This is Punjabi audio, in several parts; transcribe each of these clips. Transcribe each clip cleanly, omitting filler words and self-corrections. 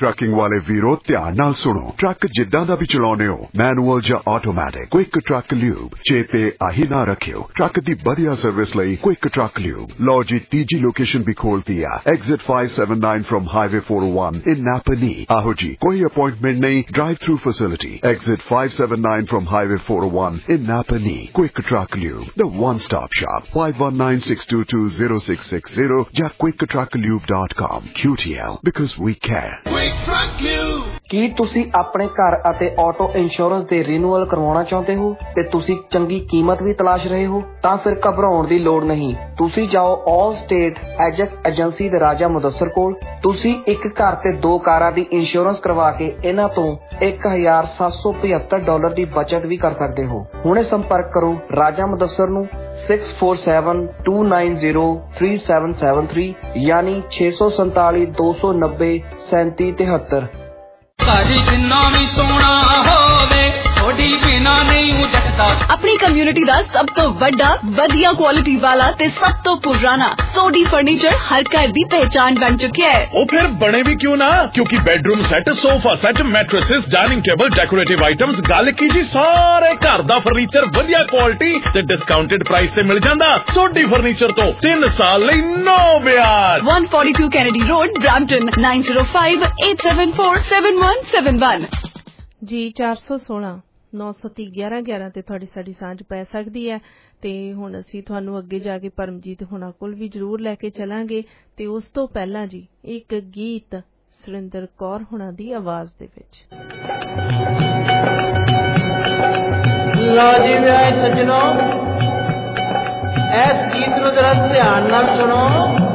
ट्रकिंग वाले वीरो ध्यान नाल सुनो। ट्रक जिद्दां दा भी चलाउने हो, मैनुअल जां ऑटोमैटिक, क्विक ट्रक ल्यूब चेते आही ना रखियो। ट्रक दी बढ़िया सर्विस लई क्विक ट्रक ल्यूब। लो जी तीजी लोकेशन भी खोलती है, exit 579 from highway 401 in Napanee. आहो जी, कोई अपॉइंटमेंट नहीं, drive through facility. Exit 579 from highway 401 in Napanee. Quick Truck Lube, the one-stop shop. 519-622-0660 ਜਾਂ quicktrucklube.com. QTL, because we care. Quick Truck Lube. ਕੀ ਤੁਸੀਂ ਆਪਣੇ ਘਰ ਅਤੇ ਆਟੋ ਇੰਸ਼ੋਰੈਂਸ ਦੇ ਰੀਨਿਊਅਲ ਕਰਵਾਉਣਾ ਚਾਹੁੰਦੇ ਹੋ ਤੇ ਤੁਸੀਂ ਚੰਗੀ ਕੀਮਤ ਵੀ ਤਲਾਸ਼ ਰਹੇ ਹੋ? ਤਾਂ ਫਿਰ ਘਬਰਾਉਣ ਦੀ ਲੋੜ ਨਹੀਂ। ਤੁਸੀਂ ਜਾਓ ਆਲ ਸਟੇਟ ਐਜੈਕਸ ਏਜੰਸੀ ਦੇ ਰਾਜਾ ਮੁਦੱਸਰ ਕੋਲ। ਤੁਸੀਂ ਇੱਕ ਘਰ ਤੇ 2 ਕਾਰਾਂ ਦੀ ਇੰਸ਼ੋਰੈਂਸ ਕਰਵਾ ਕੇ ਇਹਨਾਂ ਤੋਂ $1,775 ਦੀ ਬਚਤ ਵੀ ਕਰ ਸਕਦੇ ਹੋ। ਹੁਣੇ ਸੰਪਰਕ ਕਰੋ ਰਾਜਾ ਮੁਦੱਸਰ ਨੂੰ 6472903773 ਯਾਨੀ 647-290-3773। ਸਾਡੀ ਜਿੰਨਾ ਵੀ ਸੋਹਣਾ ਹੋਵੇ ਥੋੜੀ ਬਿਨਾ ਨਹੀਂ ਜੱਟਦਾ। ਆਪਣੀ ਕਮਿਊਨਿਟੀ ਦਾ ਸਭ ਤੋਂ ਵੱਡਾ ਵਧੀਆ ਕੁਆਲਿਟੀ ਵਾਲਾ ਤੇ ਸਭ ਤੋਂ ਪੁਰਾਣਾ ਸੋਡੀ ਫਰਨੀਚਰ ਹਰ ਘਰ ਦੀ ਪਹਿਚਾਨ ਬਣ ਚੁੱਕਿਆ ਹੈ। ਉਹ ਫਿਰ ਬਣੇ ਵੀ ਕਿਉਂ ਨਾ, ਕਿਉਂਕਿ bedroom set, sofa set, mattresses, dining table, decorative items, ਗੱਲ ਕੀ ਜੀ ਸਾਰੇ ਘਰ ਦਾ ਫਰਨੀਚਰ ਵਧੀਆ ਕੁਆਲਿਟੀ ਤੇ ਡਿਸਕਾਊਂਟਡ ਪ੍ਰਾਈਸ ਤੇ ਮਿਲ ਜਾਂਦਾ। ਸੋਡੀ ਫਰਨੀਚਰ ਤੋਂ 3 ਸਾਲ ਲਈ ਨੋ ਵਿਆਜ। 142 ਕੈਨੇਡੀ ਰੋਡ, ਬ੍ਰੈਂਪਟਨ 9058747171 ਜੀ। 416 930 1111 ਤੇ ਤੁਹਾਡੀ ਸਾਡੀ ਸਾਂਝ ਪੈ ਸਕਦੀ ਹੈ। ਤੇ ਹੁਣ ਅਸੀਂ ਤੁਹਾਨੂੰ ਅੱਗੇ ਜਾ ਕੇ ਪਰਮਜੀਤ ਹੁਣਾਂ ਕੋਲ ਵੀ ਜ਼ਰੂਰ ਲੈ ਕੇ ਚਲਾਂਗੇ। ਤੇ ਉਸ ਤੋਂ ਪਹਿਲਾਂ ਜੀ ਇੱਕ ਗੀਤ ਸੁਰਿੰਦਰ ਕੌਰ ਹੁਣਾਂ ਦੀ ਆਵਾਜ਼ ਦੇ ਵਿੱਚ। ਲਓ ਜੀ ਮੇਰੇ ਸੱਜਣੋ, ਇਸ ਗੀਤ ਨੂੰ ਜਰਾ ਧਿਆਨ ਨਾਲ ਸੁਣੋ।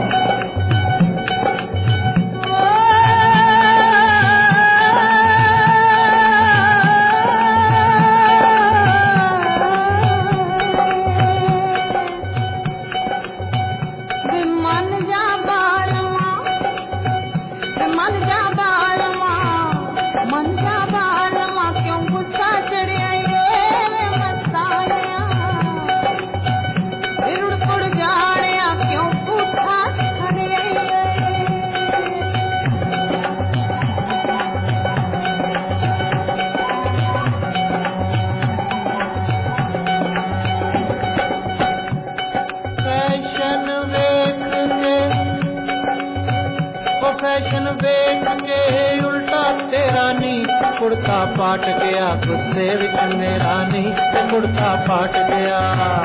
ਕੁੜਤਾ ਪਾਟ ਗਿਆ ਗੁੱਸੇ ਵਿੱਚ ਮੇਰਾ ਨਹੀਂ ਤੇ ਕੁੜਤਾ ਪਾਟ ਗਿਆ।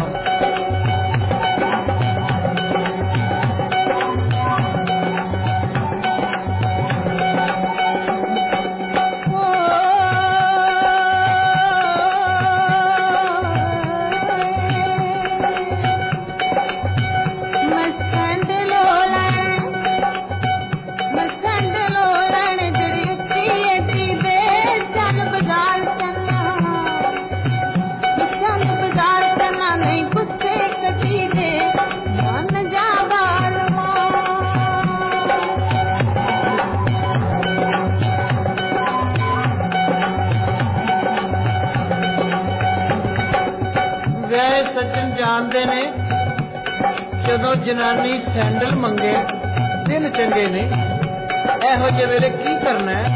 ਜਾਣਦੇ ਨੇ ਜਦੋਂ ਜਨਾਨੀ ਸੈਂਡਲ ਮੰਗੇ ਦਿਨ ਚੰਗੇ ਨੇ, ਇਹੋ ਜਿਹੇ ਵੇਲੇ ਕੀ ਕਰਨਾ ਹੈ?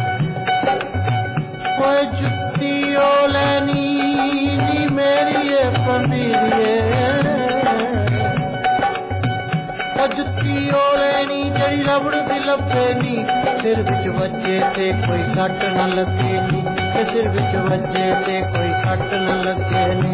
ਓਏ ਜੁੱਤੀ ਓ ਲੈਣੀ ਨੀ ਮੇਰੀ ਏ ਪੰਡੀਰੀਏ, ਓ ਜੁੱਤੀ ਓ ਲੈਣੀ ਜਿਹੜੀ ਰਬੜ ਦੀ ਲੱਭੇ ਨੀ, ਸਿਰ ਵਿੱਚ ਵੱਜੇ ਤੇ ਕੋਈ ਸੱਟ ਨਾ ਲੱਗੇ ਨੀ, ਤੇ ਸਿਰ ਵਿੱਚ ਵੱਜੇ ਤੇ ਕੋਈ ਸੱਟ ਨਾ ਲੱਗੇ ਨੀ।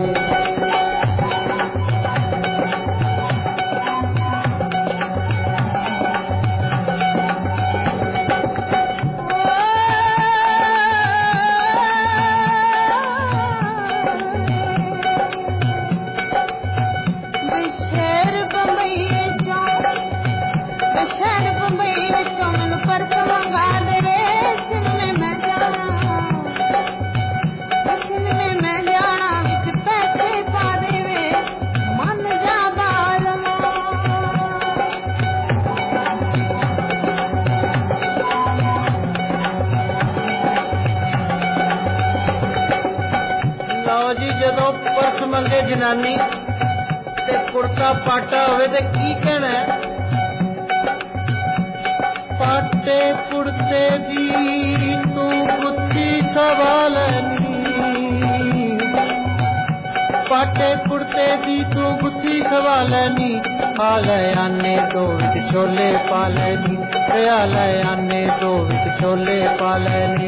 ਮੰਗੇ ਜਨਾਨੀ ਤੇ ਕੁੜਤਾ ਪਾਟਾ ਹੋਵੇ ਤੇ ਕੀ ਕਹਿਣਾ? ਪਾਟੇ ਕੁੜਤੇ ਦੀ दी तू गुत्थी सवा लैनी आ ले आने दो विच छोले पा लैनी आ ले आने दो विच छोले पा लैनी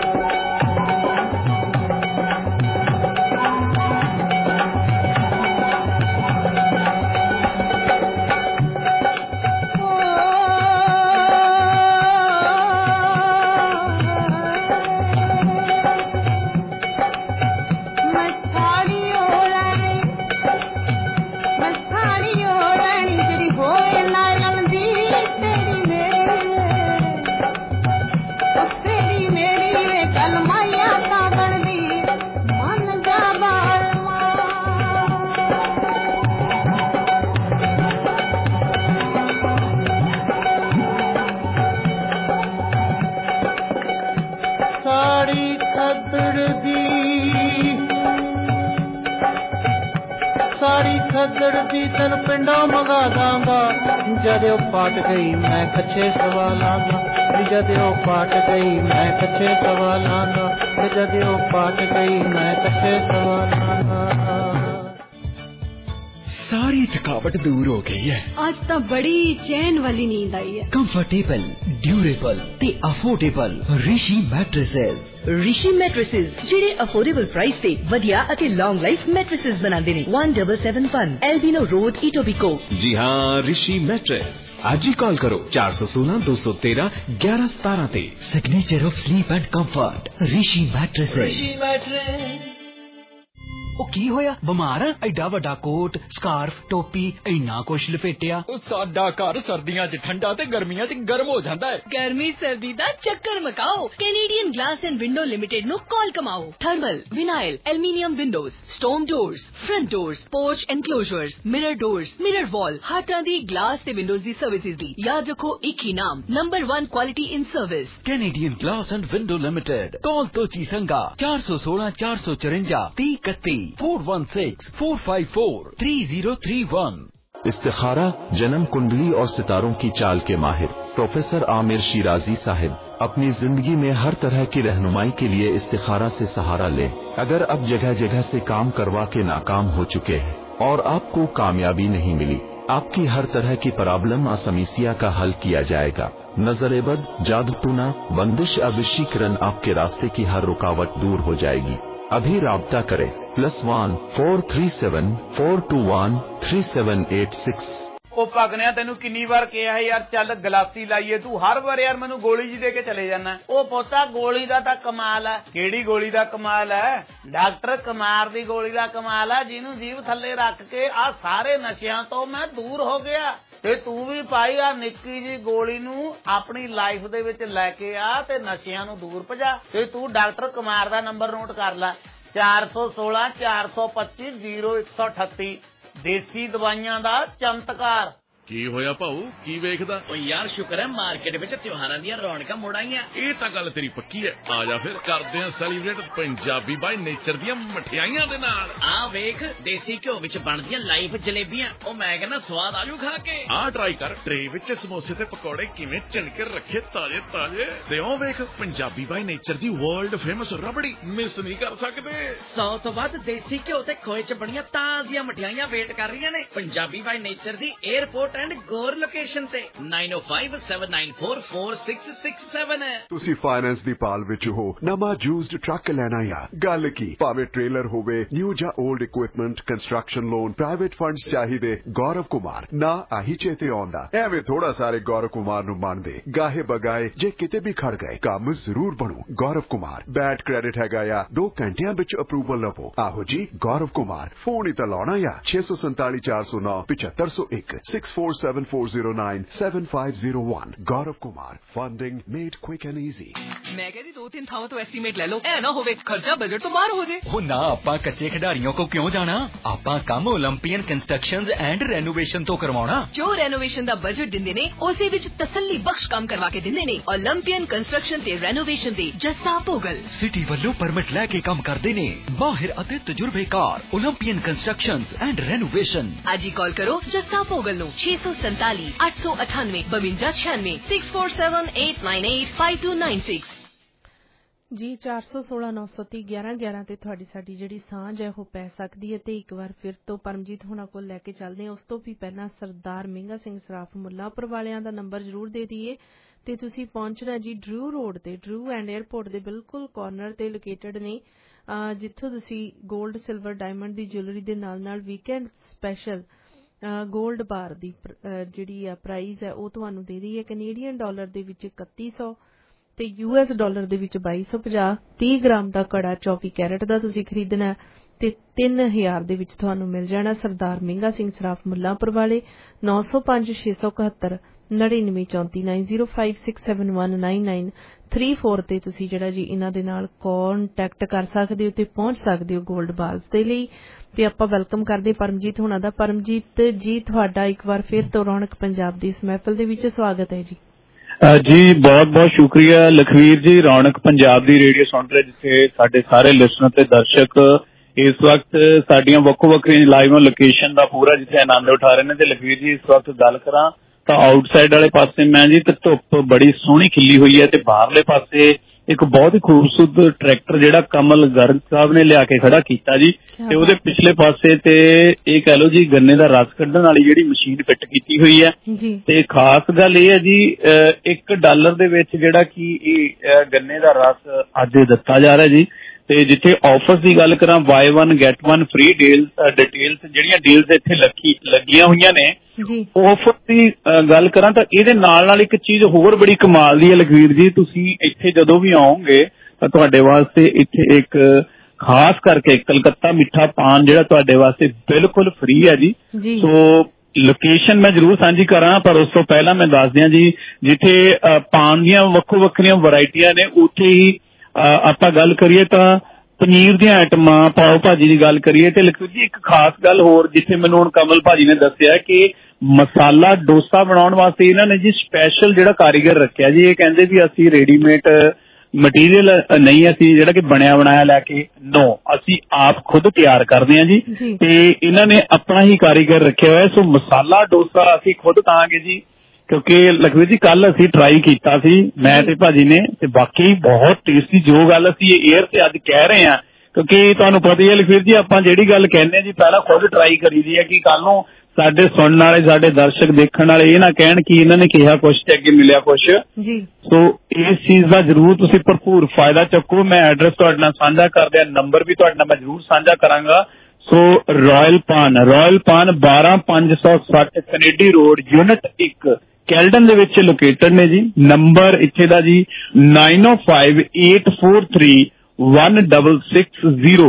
खदड़ दी तन पिंडा मंगा दांगा जदे पाट गई मैं कच्छे सवा लांगा जदे पाट गई मैं कच्छे सवा लांगा जदे पाट गई मैं कच्छे सवा लांगा सारी थकावट दूर हो गई है। आज तो बड़ी चैन वाली नींद आई है। कंफर्टेबल, ड्यूरेबल ते affordable Rishi mattresses. Rishi mattresses ਜਿਹੜੇ ਅਫੋਰਡੇਬਲ ਪ੍ਰਾਈਸ ਤੇ ਵਧੀਆ ਅਤੇ ਲੌਂਗ ਲਾਈਫ ਮੈਟ੍ਰੈਸਸ ਬਣਾਉਂਦੇ ਨੇ 1771 एल्बिनो रोड इटोबिको। जी हाँ, ऋषि मैट्रेस। आज ही कॉल करो 416 213 1117 ते। Signature of sleep and comfort Rishi mattresses. ਉਹ ਕੀ ਹੋਇਆ? ਬਿਮਾਰ ਆ? ਐਡਾ ਵੱਡਾ ਕੋਟ, ਸਕਾਰਫ, ਟੋਪੀ, ਇੰਨਾ ਕੁਛ ਲਪੇਟਿਆ। ਉਹ ਸਾਡਾ ਘਰ ਸਰਦੀਆਂ 'ਚ ਠੰਡਾ ਤੇ ਗਰਮੀਆਂ 'ਚ ਗਰਮ ਹੋ ਜਾਂਦਾ ਹੈ। ਗਰਮੀ ਸਰਦੀ ਦਾ ਚੱਕਰ ਮਕਾਓ। Canadian glass and window limited ਨੂੰ ਕਾਲ ਕਮਾਓ। Thermal, vinyl, aluminium windows, storm doors, front doors, porch enclosures, mirror doors, mirror wall, ਹਰ ਤਰ੍ਹਾਂ ਦੀ ਗਲਾਸ ਤੇ ਵਿੰਡੋਜ਼ ਦੀ ਸਰਵਿਸਿਜ਼ ਦੀ ਯਾਦ ਰੱਖੋ ਇੱਕ ਹੀ ਨਾਮ, number 1 quality in service, Canadian glass and window limited. Call ਤੋਂ ਚੀਸੰਗਾ 416 454 3031 416 454 3031। इस्तिखारा, जन्म कुंडली और सितारों की चाल के माहिर प्रोफेसर आमिर शिराजी साहिब अपनी जिंदगी में हर तरह की रहनुमाई के लिए इस्तिखारा से सहारा लें। अगर अब जगह जगह से काम करवा के नाकाम हो चुके हैं और आपको कामयाबी नहीं मिली, आपकी हर तरह की प्रॉब्लम और समस्या का हल किया जाएगा। नजरेबद, जादू टूना, बंदिश, अभिषेकरण आपके रास्ते की हर रुकावट दूर हो जाएगी। अभी राब्ता करें +1 437 421 3786। ਉਹ ਪਗਨਿਆ ਤੈਨੂੰ ਕਿੰਨੀ ਵਾਰ ਕਿਹਾ ਯਾਰ ਚੱਲ ਗਲਾਸੀ ਲਾਈਏ, ਤੂੰ ਹਰ ਵਾਰ ਯਾਰ ਮੈਨੂੰ ਗੋਲੀ ਜੀ ਦੇ ਕੇ ਚਲੇ ਜਾਣਾ। ਉਹ ਪੋਤਾ ਗੋਲੀ ਦਾ ਤਾਂ ਕਮਾਲ ਹੈ। ਕਿਹੜੀ ਗੋਲੀ ਦਾ ਕਮਾਲ ਹੈ? ਡਾਕਟਰ ਕੁਮਾਰ ਦੀ ਗੋਲੀ ਦਾ ਕਮਾਲ ਹੈ, ਜਿਹਨੂੰ ਜੀਭ ਥੱਲੇ ਰੱਖ ਕੇ ਆ ਸਾਰੇ ਨਸ਼ਿਆਂ ਤੋਂ ਮੈਂ ਦੂਰ ਹੋ ਗਿਆ। ਤੇ ਤੂੰ ਵੀ ਭਾਈ ਆ ਨਿੱਕੀ ਜੀ ਗੋਲੀ ਨੂੰ ਆਪਣੀ ਲਾਈਫ ਦੇ ਵਿੱਚ ਲੈ ਕੇ ਆ ਤੇ ਨਸ਼ਿਆਂ ਨੂੰ ਦੂਰ ਭਜਾ। ਤੇ ਤੂੰ ਡਾਕਟਰ ਕੁਮਾਰ ਦਾ ਨੰਬਰ ਨੋਟ ਕਰ ਲੈ 416 425 0138। ਦੇਸੀ ਦਵਾਈਆਂ ਦਾ ਚਮਤਕਾਰ। ਕੀ ਹੋਇਆ ਭਾਊ, ਕੀ ਵੇਖਦਾ? ਓ ਯਾਰ ਸ਼ੁਕਰ ਹੈ ਮਾਰਕੀਟ ਵਿੱਚ ਤਿਉਹਾਰਾਂ ਦੀਆਂ ਰੌਣਕਾਂ ਮੁੜ ਆਈਆਂ। ਇਹ ਤਾਂ ਗੱਲ ਤੇਰੀ ਪੱਕੀ ਹੈ। ਆ ਜਾ ਫਿਰ ਕਰਦੇ ਆ ਸੈਲੀਬ੍ਰੇਟ ਪੰਜਾਬੀ ਬਾਈ ਨੇਚਰ ਦੀਆਂ ਮਠਿਆਈਆਂ ਦੇ ਨਾਲ। ਆ ਵੇਖ ਦੇਸੀ ਘਿਓ ਵਿੱਚ ਬਣਦੀਆਂ ਲਾਈਵ ਜਲੇਬੀਆਂ। ਉਹ ਮੈਂ ਕਹਿੰਦਾ ਸਵਾਦ ਆਜੂ ਖਾ ਕੇ। ਆ ਟਰਾਈ ਕਰ, ਟਰੇ ਵਿੱਚ ਸਮੋਸੇ ਤੇ ਪਕੌੜੇ ਕਿਵੇਂ ਚਿਣਕੇ ਰੱਖੇ ਤਾਜ਼ੇ ਤਾਜ਼ੇ। ਤੇ ਉਹ ਵੇਖ ਪੰਜਾਬੀ ਬਾਈ ਨੇਚਰ ਦੀ ਵਰਲਡ ਫੇਮਸ ਰਬੜੀ, ਮਿਸ ਨਹੀਂ ਕਰ ਸਕਦੇ। 100 ਤੋਂ ਵੱਧ ਦੇਸੀ ਘਿਓ ਤੇ ਖੋਏ ਚ ਬਣੀਆਂ ਤਾਜ਼ੀਆਂ ਮਠਿਆਈਆਂ ਵੇਟ ਕਰ ਰਹੀਆਂ ਨੇ ਪੰਜਾਬੀ ਬਾਈ ਨੇਚਰ ਦੀ 에ਅਰਪੋਰਟ ਐਂਡ ਗੌਰ ਲੋਕੇਸ਼ਨ ਤੇ 9057944667। ਤੁਸੀਂ ਫਾਈਨੈਂਸ ਦੀ ਪਾਲ ਵਿੱਚ ਹੋ, ਨਵਾਂ ਯੂਜ਼ਡ ਟਰੱਕ ਲੈਣਾ ਆ ਗੱਲ ਕੀ, ਭਾਵੇਂ ਟ੍ਰੇਲਰ ਹੋਵੇ, ਨਿਊ ਜਾਂ old equipment, construction loan, private funds ਚਾਹੀਦੇ, ਗੌਰਵ ਕੁਮਾਰ ਨਾ ਆਹੀ ਚੇਤੇ ਆਉਂਦਾ। ਐਵੇਂ ਥੋੜਾ ਸਾਰੇ ਗੌਰਵ ਕੁਮਾਰ ਨੂੰ ਮੰਨਦੇ, ਗਾਹੇ ਬਗਾਏ ਜੇ ਕਿਤੇ ਵੀ ਖੜ ਗਏ ਕੰਮ ਜ਼ਰੂਰ ਬਣੂ। ਗੌਰਵ ਕੁਮਾਰ ਬੈਡ ਕ੍ਰੈਡਿਟ ਹੈਗਾ ਆ, 2 ਘੰਟਿਆਂ ਵਿੱਚ ਅਪਰੂਵਲ ਲਵੋ। ਆਹੋ ਜੀ ਗੌਰਵ ਕੁਮਾਰ, ਫੋਨ ਹੀ ਤਾਂ ਲਾਉਣਾ ਆ 647 409 7501 647 409 Gaurav Kumar. Funding made quick and easy. ਮੈਂ ਕਹਿੰਦੀ 2-3 ਥਾਵਾਂ ਤੋਂ ਐਸਟੀਮੇਟ ਲੈ ਲਓ, ਐ ਨਾ ਹੋਵੇ ਖਰਚਾ ਬਜਟ ਤੋਂ ਬਾਹਰ ਹੋ ਜੇ। ਉਹ ਨਾ, ਆਪਾਂ ਕੱਚੇ ਖਿਡਾਰੀਆਂ ਕੋ ਕਿਉਂ ਜਾਣਾ? ਆਪਾਂ ਕੰਮ ਓਲੰਪੀਅਨ ਕੰਸਟਰਕਸ਼ਨਜ਼ ਐਂਡ ਰੈਨੋਵੇਸ਼ਨ ਤੋਂ ਕਰਵਾਉਣਾ। ਜੋ ਰੈਨੋਵੇਸ਼ਨ ਦਾ ਬਜਟ ਦਿੰਦੇ ਨੇ ਉਸੇ ਵਿੱਚ ਤਸੱਲੀ ਬਖਸ਼ ਕੰਮ ਕਰਵਾ ਕੇ ਦਿੰਦੇ ਨੇ। ਓਲੰਪੀਅਨ ਕੰਸਟਰਕਸ਼ਨ ਤੇ ਰੈਨੋਵੇਸ਼ਨ ਦੇ ਜੱਸਾ ਭੋਗਲ ਸਿਟੀ ਵੱਲੋਂ ਪਰਮਿਟ ਲੈ ਕੇ ਕੰਮ ਕਰਦੇ ਨੇ। ਮਾਹਿਰ ਅਤੇ ਤਜਰਬੇਕਾਰ ਓਲੰਪੀਅਨ ਕੰਸਟਰਕਸ਼ਨਜ਼ ਐਂਡ ਰੈਨੋਵੇਸ਼ਨ। ਅੱਜ ਹੀ ਕਾਲ ਕਰੋ ਜੱਸਾ ਭੋਗਲ ਨੂੰ 647 898 5296 647 898 5296। ਜੀ 416-930-1111 ਤੇ ਤੁਹਾਡੀ ਸਾਡੀ ਜਿਹੜੀ ਸਾਂਝ ਹੈ ਉਹ ਪੈ ਸਕਦੀ ਹੈ। ਤੇ ਇੱਕ ਵਾਰ ਫਿਰ ਤੋਂ ਪਰਮਜੀਤ ਹੋਣਾ ਕੋਲ ਲੈ ਕੇ ਚੱਲਦੇ ਹਾਂ। ਉਸ ਤੋਂ ਵੀ ਪਹਿਲਾਂ ਸਰਦਾਰ ਮਹਿੰਗਾ ਸਿੰਘ ਸਰਾਫ ਮੁੱਲਾਂਪੁਰ ਵਾਲਿਆਂ ਦਾ ਨੰਬਰ ਜ਼ਰੂਰ ਦੇ ਦਈਏ ਤੇ ਤੁਸੀਂ ਪਹੁੰਚਣਾ ਜੀ ਡਰੂ ਰੋਡ ਤੇ, ਡਰੂ ਐਂਡ 에ਅਰਪੋਰਟ ਦੇ ਬਿਲਕੁਲ ਕਾਰਨਰ ਤੇ ਲੋਕੇਟਡ ਨੇ, ਜਿੱਥੋਂ ਤੁਸੀਂ 골ਡ ਸਿਲਵਰ ਡਾਇਮੰਡ ਦੀ ਜੁਐਲਰੀ ਦੇ ਨਾਲ ਨਾਲ ਵੀਕਐਂਡ ਸਪੈਸ਼ਲ 골ਡ ਬਾਰ ਦੀ ਜਿਹੜੀ ਆ ਪ੍ਰਾਈਸ ਹੈ ਉਹ ਤੁਹਾਨੂੰ ਦੇ ਦਈਏ ਕੈਨੇਡੀਅਨ ਡਾਲਰ ਦੇ ਵਿੱਚ 3100 ਤੇ US ਡਾਲਰ ਦੇ ਵਿੱਚ 2250। 30 ਗ੍ਰਾਮ ਦਾ ਕੜਾ 24 ਕੈਰਟ ਦਾ ਤੁਸੀਂ ਖਰੀਦਣਾ ਤੇ 3000 ਦੇ ਵਿੱਚ ਤੁਹਾਨੂੰ ਮਿਲ ਜਾਣਾ। ਸਰਦਾਰ ਮਹਿੰਗਾ ਸਿੰਘ ਸਰਾਫ ਮੁੱਲਾਂਪੁਰ ਵਾਲੇ 905671 9934 9056719934 ਤੇ ਤੁਸੀਂ ਜਿਹੜਾ ਜੀ ਇਹਨਾਂ ਦੇ ਨਾਲ ਕੰਟੈਕਟ ਕਰ ਸਕਦੇ ਹੋ ਤੇ ਪਹੁੰਚ ਸਕਦੇ ਹੋ 골ਡ ਬਾਰਸ ਦੇ ਲਈ। ਤੇ ਆਪਾਂ ਵੈਲਕਮ ਕਰਦੇ ਪਰਮਜੀਤ ਹੋਣਾ ਦਾ। ਪਰਮਜੀਤ ਜੀ ਤੁਹਾਡਾ ਇੱਕ ਵਾਰ ਫਿਰ ਤੋਂ ਰੌਣਕ ਪੰਜਾਬ ਦੀ ਇਸ ਮਹਿਫਲ ਦੇ ਵਿੱਚ ਸਵਾਗਤ ਹੈ ਜੀ। ਜੀ ਬਹੁਤ ਬਹੁਤ ਸ਼ੁਕਰੀਆ ਲਖਵੀਰ ਜੀ। ਰੌਣਕ ਪੰਜਾਬ ਦੀ ਰੇਡੀਓ ਸੁਣ ਰਹੇ ਜਿੱਥੇ ਸਾਡੇ ਸਾਰੇ ਲਿਸਨਰ ਤੇ ਦਰਸ਼ਕ ਇਸ ਵਕਤ ਸਾਡੀਆਂ ਵੱਖੋ ਵੱਖਰੀਆਂ ਲਾਈਵ ਲੋਕੇਸ਼ਨ ਦਾ ਪੂਰਾ ਜਿੱਥੇ ਆਨੰਦ ਉਠਾ ਰਹੇ ਨੇ। ਤੇ ਲਖਵੀਰ ਜੀ ਇਸ ਵਕਤ ਗੱਲ ਕਰਾਂ ਤਾਂ ਆਊਟਸਾਈਡ ਵਾਲੇ ਪਾਸੇ ਮੈਂ ਜੀ ਤੇ ਧੁੱਪ ਬੜੀ ਸੋਹਣੀ ਖਿੱਲੀ ਹੋਈ ਹੈ ਤੇ ਬਾਹਰਲੇ ਪਾਸੇ ਇੱਕ ਬਹੁਤ ਹੀ ਖੂਬਸੂਰਤ ਟਰੈਕਟਰ ਜਿਹੜਾ ਕਮਲ ਗਰਗ ਸਾਹਿਬ ਨੇ ਲਿਆ ਕੇ ਖੜਾ ਕੀਤਾ ਜੀ। ਤੇ ਉਹਦੇ ਪਿਛਲੇ ਪਾਸੇ ਤੇ ਇਹ ਕਹਿ ਲਓ ਜੀ ਗੰਨੇ ਦਾ ਰਸ ਕੱਢਣ ਵਾਲੀ ਜਿਹੜੀ ਮਸ਼ੀਨ ਫਿੱਟ ਕੀਤੀ ਹੋਈ ਹੈ। ਤੇ ਖਾਸ ਗੱਲ ਇਹ ਹੈ ਜੀ $1 ਦੇ ਵਿੱਚ ਜਿਹੜਾ ਕਿ ਇਹ ਗੰਨੇ ਦਾ ਰਸ ਅੱਜ ਦਿੱਤਾ ਜਾ ਰਿਹਾ ਜੀ। ਤੇ ਜਿੱਥੇ ਆਫਰਸ ਦੀ ਗੱਲ ਕਰਾਂ buy one get one free details ਜਿਹੜੀਆਂ ਡੀਲਸ ਇੱਥੇ ਲੱਗੀਆਂ ਹੋਈਆਂ ਨੇ ਆਫਰ ਦੀ ਗੱਲ ਕਰਾਂ ਤਾਂ ਇਹਦੇ ਨਾਲ ਇੱਕ ਚੀਜ਼ ਹੋਰ ਬੜੀ ਕਮਾਲ ਦੀ ਹੈ ਲਖਵੀਰ ਜੀ। ਤੁਸੀਂ ਇੱਥੇ ਜਦੋਂ ਵੀ ਆਓਗੇ ਤਾਂ ਤੁਹਾਡੇ ਵਾਸਤੇ ਇੱਥੇ ਇੱਕ ਖਾਸ ਕਰਕੇ ਕਲਕੱਤਾ ਮਿੱਠਾ ਪਾਨ ਜਿਹੜਾ ਤੁਹਾਡੇ ਵਾਸਤੇ ਬਿਲਕੁਲ ਫ੍ਰੀ ਹੈ ਜੀ। ਸੋ ਲੋਕੇਸ਼ਨ ਮੈਂ ਜ਼ਰੂਰ ਸਾਂਝੀ ਕਰਾਂ ਪਰ ਉਸ ਤੋਂ ਪਹਿਲਾਂ ਮੈਂ ਦੱਸ ਦਿਆਂ ਜੀ ਜਿੱਥੇ ਪਾਨ ਦੀਆਂ ਵੱਖੋ ਵੱਖਰੀਆਂ ਵੈਰਾਈਟੀਆਂ ਨੇ ਉੱਥੇ ਹੀ ਆਪਾਂ ਗੱਲ ਕਰੀਏ ਤਾਂ ਪਨੀਰ ਦੀਆਂ ਆਈਟਮਾਂ ਪਾਓ ਭਾਜੀ ਦੀ ਗੱਲ ਕਰੀਏ ਤੇ ਲਖਵੀਰ ਜੀ ਇੱਕ ਖਾਸ ਗੱਲ ਹੋਰ ਜਿੱਥੇ ਮੈਨੂੰ ਹੁਣ ਕਮਲ ਭਾਜੀ ਨੇ ਦੱਸਿਆ ਕਿ ਮਸਾਲਾ ਡੋਸਾ ਬਣਾਉਣ ਵਾਸਤੇ ਇਹਨਾਂ ਨੇ ਜੀ ਸਪੈਸ਼ਲ ਜਿਹੜਾ ਕਾਰੀਗਰ ਰੱਖਿਆ ਜੀ। ਇਹ ਕਹਿੰਦੇ ਵੀ ਅਸੀਂ ਰੈਡੀਮੇਡ ਮਟੀਰੀਅਲ ਨਹੀਂ ਅਸੀਂ ਜਿਹੜਾ ਕਿ ਬਣਿਆ ਬਣਾਇਆ ਲੈ ਕੇ ਅਸੀਂ ਆਪ ਖੁਦ ਤਿਆਰ ਕਰਦੇ ਹਾਂ ਜੀ। ਤੇ ਇਹਨਾਂ ਨੇ ਆਪਣਾ ਹੀ ਕਾਰੀਗਰ ਰੱਖਿਆ ਹੋਇਆ। ਸੋ ਮਸਾਲਾ ਡੋਸਾ ਅਸੀਂ ਖੁਦ ਤਾਂਗੇ ਜੀ ਕਿਉਂਕਿ ਲਖਵੀਰ ਜੀ ਕੱਲ ਅਸੀਂ ਟਰਾਈ ਕੀਤਾ ਸੀ ਮੈਂ ਤੇ ਭਾਜੀ ਨੇ ਤੇ ਵਾਕਈ ਬਹੁਤ ਟੇਸਟੀ। ਜੋ ਗੱਲ ਅਸੀਂ 에ਅਰ ਤੇ ਅੱਜ ਕਹਿ ਰਹੇ ਹਾਂ ਕਿਉਂਕਿ ਤੁਹਾਨੂੰ ਪਤਾ ਹੀ ਹੈ ਲਖਵੀਰ ਜੀ ਆਪਾਂ ਜਿਹੜੀ ਗੱਲ ਕਹਿੰਦੇ ਹਾਂ ਜੀ ਪਹਿਲਾਂ ਖੁਦ ਟਰਾਈ ਕਰੀਦੀ ਹੈ ਕਿ ਕੱਲ ਨੂੰ ਸਾਡੇ ਸੁਣਨ ਵਾਲੇ ਸਾਡੇ ਦਰਸ਼ਕ ਦੇਖਣ ਵਾਲੇ ਇਹ ਨਾ ਕਹਿਣ ਕਿ ਇਹਨਾਂ ਨੇ ਕਿਹਾ ਕੁਛ ਤੇ ਅੱਗੇ ਮਿਲਿਆ ਕੁਛ। ਸੋ ਇਸ ਚੀਜ਼ ਦਾ ਜ਼ਰੂਰ ਤੁਸੀਂ ਭਰਪੂਰ ਫਾਇਦਾ ਚੱਕੋ। ਮੈਂ ਐਡਰੈਸ ਤੁਹਾਡੇ ਨਾਲ ਸਾਂਝਾ ਕਰਦਿਆਂ ਨੰਬਰ ਵੀ ਤੁਹਾਡੇ ਨਾਲ ਮੈਂ ਜ਼ਰੂਰ ਸਾਂਝਾ ਕਰਾਂਗਾ। ਸੋ ਰਾਇਲ ਪਾਨ 12560 ਕੈਨੇਡੀ ਰੋਡ ਯੂਨਿਟ 1 ਕੈਲਡਨ ਦੇ ਵਿੱਚ ਲੋਕੇਟਡ ਨੇ ਜੀ। ਨੰਬਰ ਇੱਥੇ ਦਾ ਜੀ 9058431660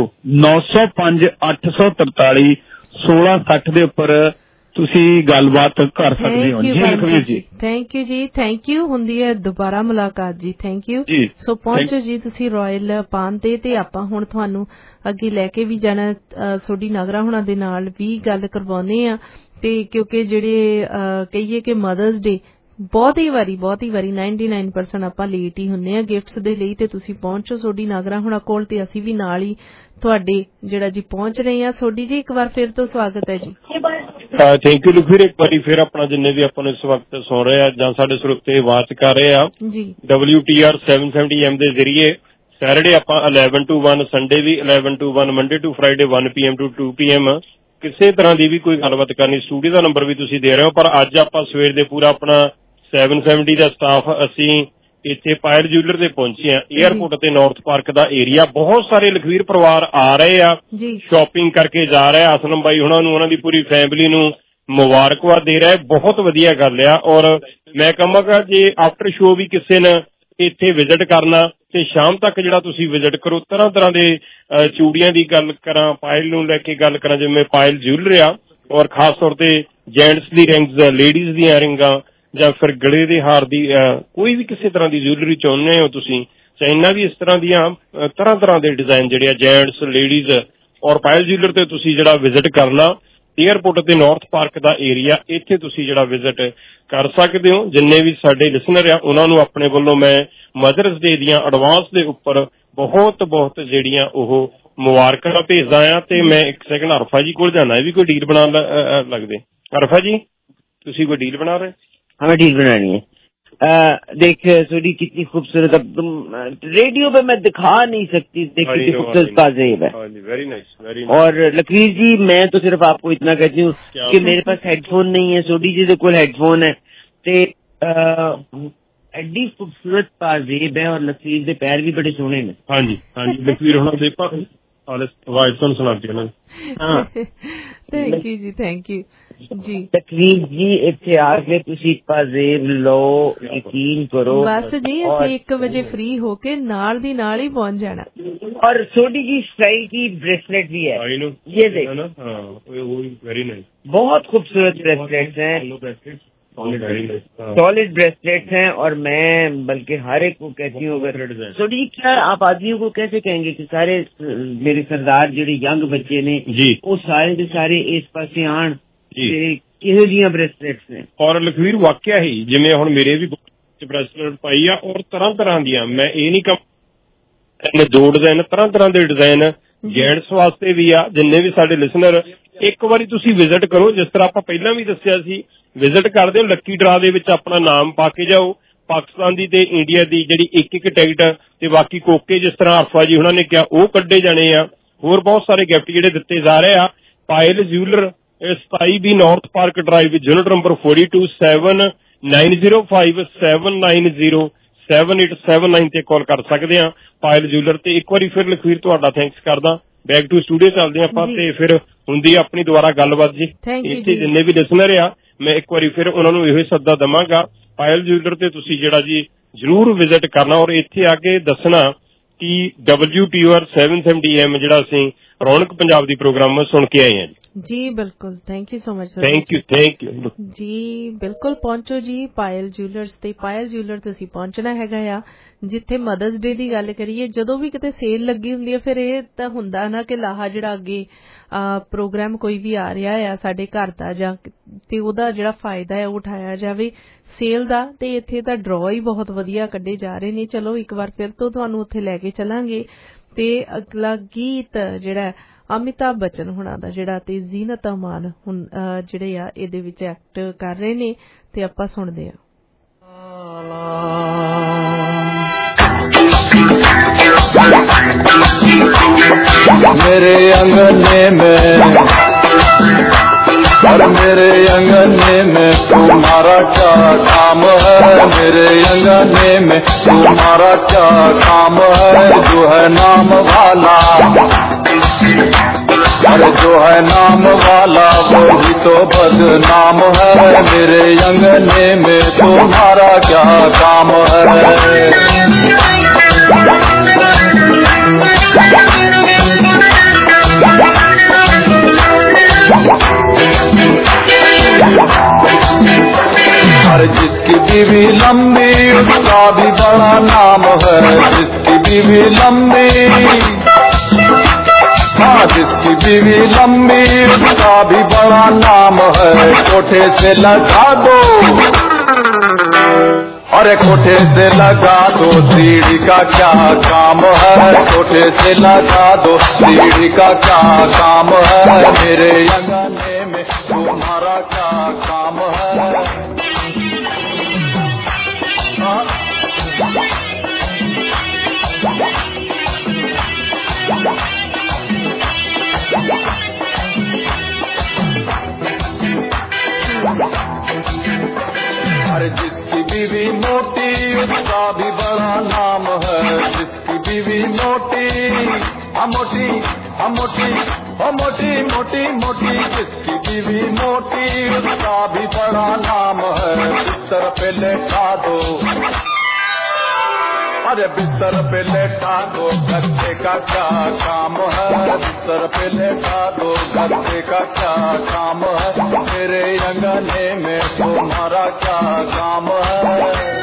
9058431660 ਦੇ ਉੱਪਰ ਤੁਸੀਂ ਗੱਲਬਾਤ ਕਰ ਸਕਦੇ ਹੋ ਜੀ ਲਖਵੀਰ ਜੀ। ਥੈਂਕ ਯੂ ਜੀ, ਥੈਂਕ ਯੂ। ਹੁੰਦੀ ਹੈ ਦੁਬਾਰਾ ਮੁਲਾਕਾਤ ਜੀ। Thank you. ਸੋ ਪਹੁੰਚੋ ਜੀ ਤੁਸੀਂ ਰਾਇਲ ਪਾਨ ਤੇ ਆਪਾਂ ਹੁਣ ਤੁਹਾਨੂੰ ਅੱਗੇ ਲੈ ਕੇ ਵੀ ਜਾਣਾ। ਤੁਹਾਡੀ ਨਾਗਰਾ ਹੁਣਾਂ ਦੇ ਨਾਲ ਵੀ ਗੱਲ ਕਰਵਾਉਂਦੇ ਆ ਤੇ ਕਿਉਂਕਿ ਜਿਹੜੇ ਕਹੀਏ ਕਿ ਮਦਰਸ ਡੇ ਬਹੁਤ ਹੀ ਵਾਰੀ 99% ਆਪਾਂ ਲੇਟ ਹੀ ਹੁੰਦੇ ਆ ਗਿਫਟਸ ਦੇ ਲਈ ਤੇ ਤੁਸੀਂ ਪਹੁੰਚੋ ਤੁਹਾਡੀ ਨਾਗਰਾ ਹੁਣਾਂ ਕੋਲ ਤੇ ਅਸੀਂ ਵੀ ਨਾਲ ਹੀ ਤੁਹਾਡੇ ਜਿਹੜਾ ਜੀ ਪਹੁੰਚ ਰਹੇ ਆ। ਤੁਹਾਡੀ ਜੀ ਇੱਕ ਵਾਰ ਫਿਰ ਤੋਂ ਸਵਾਗਤ ਹੈ ਜੀ। Thank you Lakhvir. ਇੱਕ ਵਾਰੀ ਫਿਰ ਆਪਣਾ ਜਿੰਨੇ ਵੀ ਆਪਾਂ ਨੂੰ ਇਸ ਵਕਤ ਸੁਣ ਰਹੇ ਆ ਜਾਂ ਸਾਡੇ ਸਰੋਤੇ ਆਵਾਜ਼ ਕਰ ਰਹੇ ਆ WTR 770M ਦੇ ਜ਼ਰੀਏ ਸੈਟਰਡੇ ਆਪਾਂ 11 to 1 ਸੰਡੇ ਵੀ 11 to 1 Monday to Friday 1 PM to 2 PM ਕਿਸੇ ਤਰ੍ਹਾਂ ਦੀ ਵੀ ਕੋਈ ਗੱਲਬਾਤ ਕਰਨੀ ਸਟੂਡੀਓ ਦਾ ਨੰਬਰ ਵੀ ਤੁਸੀਂ ਦੇ ਰਹੇ ਹੋ। ਪਰ ਅੱਜ ਆਪਾਂ ਸਵੇਰ ਦੇ ਪੂਰਾ ਆਪਣਾ 770 ਦਾ ਸਟਾਫ ਅਸੀਂ ਇੱਥੇ ਪਾਇਲ ਜੂਲਰ ਤੇ ਪਹੁੰਚੇ ਆ 에ਅਰਪੋਰਟ ਤੇ ਨਾਰਥ ਪਾਰਕ ਦਾ ਏਰੀਆ। ਬਹੁਤ ਸਾਰੇ ਲਖਵੀਰ ਪਰਿਵਾਰ ਆ ਰਹੇ ਆ ਸ਼ਾਪਿੰਗ ਕਰਕੇ ਜਾ ਰਹੇ ਆ। ਅਸਲਮ ਬਾਈ ਉਹਨਾਂ ਨੂੰ ਉਹਨਾਂ ਦੀ ਪੂਰੀ ਫੈਮਿਲੀ ਨੂੰ ਮੁਬਾਰਕਬਾਦ ਦੇ ਰਿਹਾ। ਬਹੁਤ ਵਧੀਆ ਗੱਲ ਆ। ਔਰ ਮੈਂ ਕਹਾਂਗਾ ਜੇ ਆਫਟਰ ਸ਼ੋ ਵੀ ਕਿਸੇ ਨੇ ਇੱਥੇ ਵਿਜ਼ਿਟ ਕਰਨਾ ਤੇ ਸ਼ਾਮ ਤੱਕ ਜਿਹੜਾ ਤੁਸੀਂ ਵਿਜ਼ਿਟ ਕਰੋ। ਤਰ੍ਹਾਂ ਦੇ ਚੂੜੀਆਂ ਦੀ ਗੱਲ ਕਰਾਂ ਪਾਇਲ ਨੂੰ ਲੈ ਕੇ ਗੱਲ ਕਰਾਂ ਜਿਵੇਂ ਪਾਇਲ ਜੂਲਰ ਆ ਔਰ ਖਾਸ ਤੌਰ ਤੇ ਜੈਂਟਸ ਦੀ ਰਿੰਗਸ ਲੇਡੀਜ਼ ਦੀਆਂ ਰਿੰਗਾਂ ਜਾਂ ਫਿਰ ਗਲੇ ਦੇ ਹਾਰ ਦੀ ਕੋਈ ਵੀ ਕਿਸੇ ਤਰ੍ਹਾਂ ਦੀ ਜੁਐਲਰੀ ਚਾਹੁੰਦੇ ਹੋ ਤੁਸੀਂ ਚਾਈਨਾ ਵੀ ਇਸ ਤਰ੍ਹਾਂ ਦੀਆਂ ਤਰ੍ਹਾਂ ਦੇ ਡਿਜ਼ਾਈਨ ਜਿਹੜੇ ਆ ਜੈਂਟਸ ਲੇਡੀਜ਼ ਔਰ ਪਾਇਲ ਜੂਲਰ ਤੇ ਤੁਸੀਂ ਜਿਹੜਾ ਵਿਜ਼ਿਟ ਕਰਨਾ 에ਅਰਪੋਰਟ ਤੇ ਨਾਰਥ ਪਾਰਕ ਦਾ ਏਰੀਆ ਇੱਥੇ ਤੁਸੀਂ ਜਿਹੜਾ ਵਿਜ਼ਿਟ ਕਰ ਸਕਦੇ ਹੋ। ਜਿੰਨੇ ਵੀ ਸਾਡੇ ਲਿਸਨਰ ਆ ਉਹਨਾਂ ਨੂੰ ਆਪਣੇ ਵੱਲੋਂ ਮੈਂ ਮਦਰਸ ਡੇ ਦੀਆਂ ਐਡਵਾਂਸ ਦੇ ਉੱਪਰ ਬਹੁਤ ਜਿਹੜੀਆਂ ਉਹ ਮੁਬਾਰਕਾਂ ਭੇਜਦਾ ਆ। ਤੇ ਮੈਂ ਇੱਕ ਸੈਕਿੰਡ ਅਰਫਾ ਜੀ ਕੋਲ ਜਾਣਾ ਇਹ ਵੀ ਕੋਈ ਡੀਲ ਬਣਾ ਲੱਗਦੇ। ਅਰਫਾ ਜੀ ਤੁਸੀਂ ਕੋਈ ਡੀਲ ਬਣਾ ਰਹੇ? हाँ मैं डील बनानी है। देख सोडी कितनी खूबसूरत, अब तुम रेडियो पे मैं दिखा नहीं सकती, देख कितनी खूबसूरत पाजेब है। Very nice. और लकीर जी मैं तो सिर्फ आपको इतना कहती हूँ कि मेरे पास हेडफोन नहीं है, सोडी जी को हेडफोन है ते एडी खूबसूरत पाजेब है और लकीर के पैर भी बड़े सोहने ने। हाँ जी लकीर होना दे आवाज तो सुनाती है ना। थैंक यू जी, थैंक यू जी। तकरीब जी इतने आके तुसी पाजेब लो, यकीन करो बस जी ਅਸੀਂ 1 ਵਜੇ फ्री होके नाल दी नाल ही पहुंच जाना। और छोटी जी स्टाइल की ब्रेसलेट भी है, ये देख वेरी नाइस, बहुत खूबसूरत ब्रेसलेट्स हैं, सॉलिड ब्रेसलेट्स हैं। और मैं बल्कि हर एक को कहती हूँ छोटी जी क्या आप आदमियों को कैसे कहेंगे कि सारे मेरे सरदार जो यंग बच्चे ने वो सारे के सारे इस पासे आन किहो जिहियां ब्रेसलेट्स ने। और लखवीर वाकया ही जिवें हुण मेरे भी ब्रेसलेट पाई आ और तरह तरह दियां, मैं ये नहीं कह दो डिजाइन तरह तरह के डिजाइन जेंट्स वास्ते भी आ। जिन्ने भी साडे लिसनर एक बारी तुसीं विजिट करो, जिस तरह आपां पहलां भी दस्सिया सी, विजिट करदे हो लक्की ड्रा दे विच अपना नाम पा के जाओ। पाकिस्तान दी ते इंडिया दी जिहड़ी एक एक टिकट ते बाकी कोके जिस तरह आफा जी हुणां ने कहा वो कड्डे जाने आ। होर बहुत सारे गिफ्ट जिहड़े दित्ते जा रहे आ। पायल ज्यूलर 27 भी North Park Drive unit number 42 79057907907879 ते कॉल कर सकते हैं पायल ज्यूलर ते। एक बार फिर लखवीर तुहाडा थैंक्स करदा। बैक टू स्टूडियो चलते हैं आपां ते फिर हुंदी अपनी दोबारा गलबात जी। इत्थे जिन्ने भी लिसनर आ मैं एक बार फिर उन्हां नूं इहो सद्दा दवांगा पायल ज्यूलर ते तुसीं जिहड़ा जी जरूर विजिट करना और इत्थे आके दसना कि WTR 770 AM जिहड़ा असीं रौनक पंजाब दी प्रोग्राम सुन के आए हैं जी। बिल्कुल thank you so much. Thank you जी बिल्कुल पहुंचो जी पायल ज्यूलर्स ते। पायल ज्यूलर तुसीं पहुंचना हैगा आ जिथे मदर्स डे दी गल करिए जदों भी किते सेल लगी हुंदी है फिर ये तां हुंदा ना कि लाहा जिहड़ा अगे प्रोग्राम कोई भी आ रहा है साडे घर दा जां ते ओहदा जिहड़ा फायदा है उठाया जावे सेल दा। ते इत्थे तां ड्रॉ ही बहुत वधिया कड्ढे जा रहे ने। चलो एक बार फिर तो तुहानूं उत्थे लैके चलांगे। ते अगला गीत जिहड़ा अमिताभ बच्चन हुणां दा जिहड़ा ते जीनत अमान हुण जिहड़े आ इहदे विच एक्ट कर रहे ने ते आपां सुणदे आ। मेरे अंगने में और मेरे अंगने में तुम्हारा क्या काम है, मेरे अंगने में तुम्हारा क्या काम है। जो है नाम वाला अरे जो है नाम वाला वो भी तो बदनाम है। मेरे अंगने में तुम्हारा क्या काम है। अरे जिसकी बीवी लंबी उसका भी बड़ा नाम है, जिसकी बीवी लंबी हाँ जिसकी बीवी लंबी उसका भी बड़ा नाम है। कोठे से लगा दो अरे कोठे से लगा दो सीढ़ी का क्या काम है, कोठे से लगा दो सीढ़ी का क्या काम है। मेरे अंगने में तुम्हारा क्या काम है। अरे जिसकी बीवी मोटी उसका भी बड़ा नाम है, जिसकी बीवी मोटी मोटी मोटी मोटी मोटी मोटी जिसकी बीवी मोटी उसका भी बड़ा नाम है। बिस्तर पे लेटा दो अरे बिस्तर पे लेटा दो गद्दे का क्या काम है, बिस्तर पे लेटा दो गद्दे का क्या काम है। मेरे अंगने में तुम्हारा क्या काम है।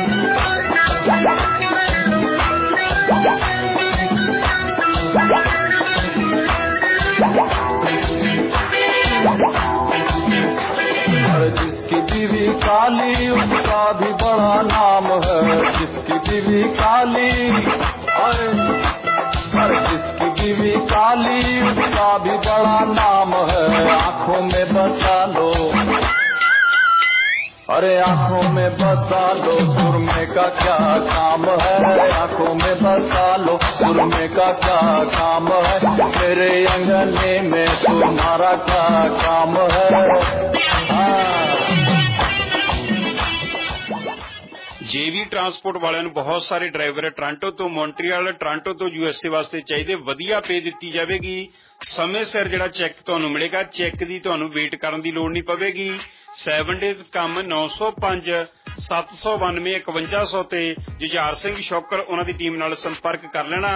अरे जिसकी बीवी काली उसका भी बड़ा नाम है, जिसकी बीवी काली अरे जिसकी बीवी काली उसका भी बड़ा नाम है। आंखों में बसा लो अरे आंखों में बसा लो सुरमे का क्या काम है, आंखों में बसा लो सुरमे का क्या काम है, मेरे अंगने में तुम्हारा क्या काम है। जेवी ट्रांसपोर्ट वालिਆਂ ਨੂੰ ਬਹੁਤ ਸਾਰੇ ਡਰਾਈਵਰ ਟੋਰਾਂਟੋ ਤੋਂ ਮੌਂਟਰੀਅਲ, ਟੋਰਾਂਟੋ ਤੋਂ USA ਵਾਸਤੇ ਚਾਹੀਦੇ, ਵਧੀਆ ਪੇ ਦਿੱਤੀ ਜਾਵੇਗੀ। ਸਮੇਂ ਸਿਰ ਜਿਹੜਾ ਚੈੱਕ ਤੁਹਾਨੂੰ ਮਿਲੇਗਾ, ਚੈੱਕ ਦੀ ਤੁਹਾਨੂੰ ਵੇਟ ਕਰਨ ਦੀ ਲੋੜ ਨਹੀਂ ਪਵੇਗੀ। 7 ਡੇਜ਼ ਕੰਮ 905 792 5100 ਤੇ ਜੁਝਾਰ ਸਿੰਘ ਸ਼ੌਕਰ ਉਹਨਾਂ ਦੀ ਟੀਮ ਨਾਲ ਸੰਪਰਕ ਕਰ ਲੈਣਾ।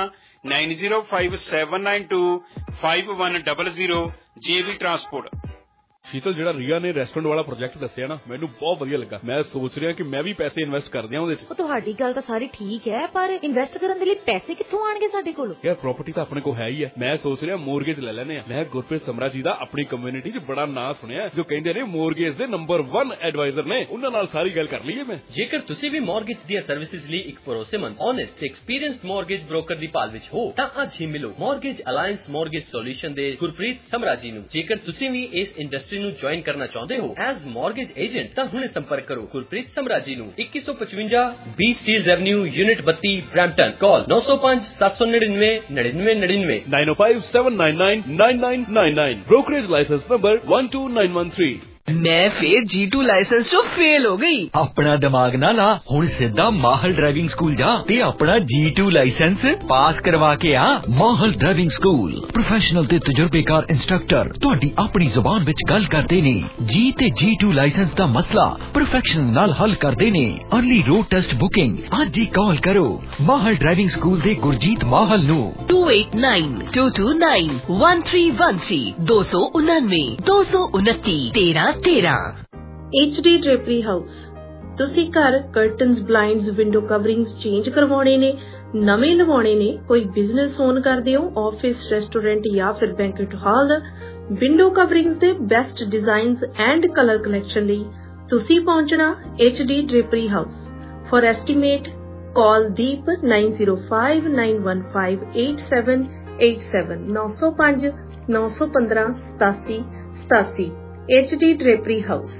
905792 5100 JV ट्रांसपोर्ट। शीतल ਜਿਹੜਾ ਰੀਆ ਨੇ ਰੈਸਟੋਰੈਂਟ ਵਾਲਾ ਪ੍ਰੋਜੈਕਟ ਦੱਸਿਆ ਨਾ, ਮੈਨੂੰ ਬਹੁਤ ਵਧੀਆ ਲੱਗਾ। ਮੈਂ ਸੋਚ ਰਿਹਾ ਕਿ ਮੈਂ ਵੀ ਪੈਸੇ ਇਨਵੈਸਟ ਕਰ ਦਿਆਂ ਉਹਦੇ ਚ। ਤੁਹਾਡੀ ਗੱਲ ਤਾਂ ਸਾਰੀ ਠੀਕ ਹੈ, ਪਰ ਇਨਵੈਸਟ ਕਰਨ ਦੇ ਲਈ ਪੈਸੇ ਕਿੱਥੋਂ ਆਣਗੇ ਸਾਡੇ ਕੋਲ? ਯਾਰ ਪ੍ਰਾਪਰਟੀ ਤਾਂ ਆਪਣੇ ਕੋਲ ਹੈ ਹੀ ਹੈ। ਮੈਂ ਸੋਚ ਰਿਹਾ ਮੋਰਗੇਜ ਲੈ ਲੈਨੇ ਆ। ਮੈਂ ਗੁਰਪ੍ਰੀਤ ਸਮਰਾ ਜੀ ਦਾ ਆਪਣੀ ਕਮਿਊਨਿਟੀ 'ਚ ਬੜਾ ਨਾਂ ਸੁਣਿਆ, ਜੋ ਕਹਿੰਦੇ ਨੇ ਮੋਰਗੇਜ ਦੇ ਨੰਬਰ 1 ਐਡਵਾਈਜ਼ਰ ਨੇ। ਉਹਨਾਂ ਨਾਲ ਸਾਰੀ ਗੱਲ ਕਰ ਲਈਏ ਮੈਂ। ਜੇਕਰ ਤੁਸੀਂ ਵੀ ਮੋਰਗੇਜ ਦੀਆਂ ਸਰਵਿਸਿਜ਼ ਲਈ ਇੱਕ ਭਰੋਸੇਮੰਦ, ਓਨੈਸਟ ਤੇ ਐਕਸਪੀਰੀਅੰਸਡ ਮੋਰਗੇਜ ਬ੍ਰੋਕਰ ਦੀ ਭਾਲ ਵਿੱਚ ਹੋ ਤਾਂ ਅੱਜ ਹੀ ਮਿਲੋ ਮੋਰਗੇਜ ਅਲਾਇੰਸ ਮੋਰਗੇਜ ਸੋਲੂਸ਼ਨ ਦੇ ਗੁਰਪ੍ਰੀਤ ਸਮਰਾ ਜੀ ਨੂੰ। ਜੇਕਰ ਤੁਸੀਂ ਵੀ ਇਸ ਇੰਡਸਟਰੀ ਨੂੰ ਜੁਆਇਨ ਕਰਨਾ ਚਾਹੁੰਦੇ ਹੋ ਐਜ਼ ਮੋਰਗੇਜ ਏਜੰਟ ਤਾਂ ਹੁਣੇ ਸੰਪਰਕ ਕਰੋ ਗੁਰਪ੍ਰੀਤ ਸਮਰਾ ਜੀ ਨੂੰ। 2155 20 Steeles Avenue, unit 32, Brampton. Call 905 799 9999 905 799 9999। Brokerage licence number 12913। मैं फिर G2 लाइसेंस चो फेल हो गई। अपना दिमाग ना ला, हुण सीधा माहल ड्राइविंग स्कूल जा ते अपना G2 लाइसेंस पास करवा के आ। माहल ड्राइविंग स्कूल प्रोफेशनल ते तजुर्बेकार इंस्ट्रक्टर तुहाडी अपनी जुबान विच गल करदे ने। जी ते G2 लाइसेंस दा मसला प्रोफेशनल नाल हल करदे ने। अर्ली रोड टेस्ट बुकिंग आज ही कॉल करो माहल ड्राइविंग स्कूल दे गुरजीत माहल नू 289229 1313 299 229 13। HD drapery house. ਤੁਸੀਂ ਘਰ curtains, blinds, window coverings change ਕਰਵਾਉਣੇ ਨੇ, ਨਵੇਂ ਲਵਾਉਣੇ ਨੇ, ਕੋਈ ਬਿਜ਼ਨਸ ਓਨ ਕਰਦੇ ਹੋ, ਆਫਿਸ, ਰੈਸਟੋਰੈਂਟ ਜਾਂ ਫਿਰ ਬੈਂਕਟ ਹਾਲ, ਵਿੰਡੋ ਕਵਰਿੰਗਸ ਦੇ best designs and colour collection ਲਈ ਤੁਸੀਂ ਪਹੁੰਚਣਾ HD drapery house. For estimate call Deep 905 915 8787 905 915 8787। HD drapery house.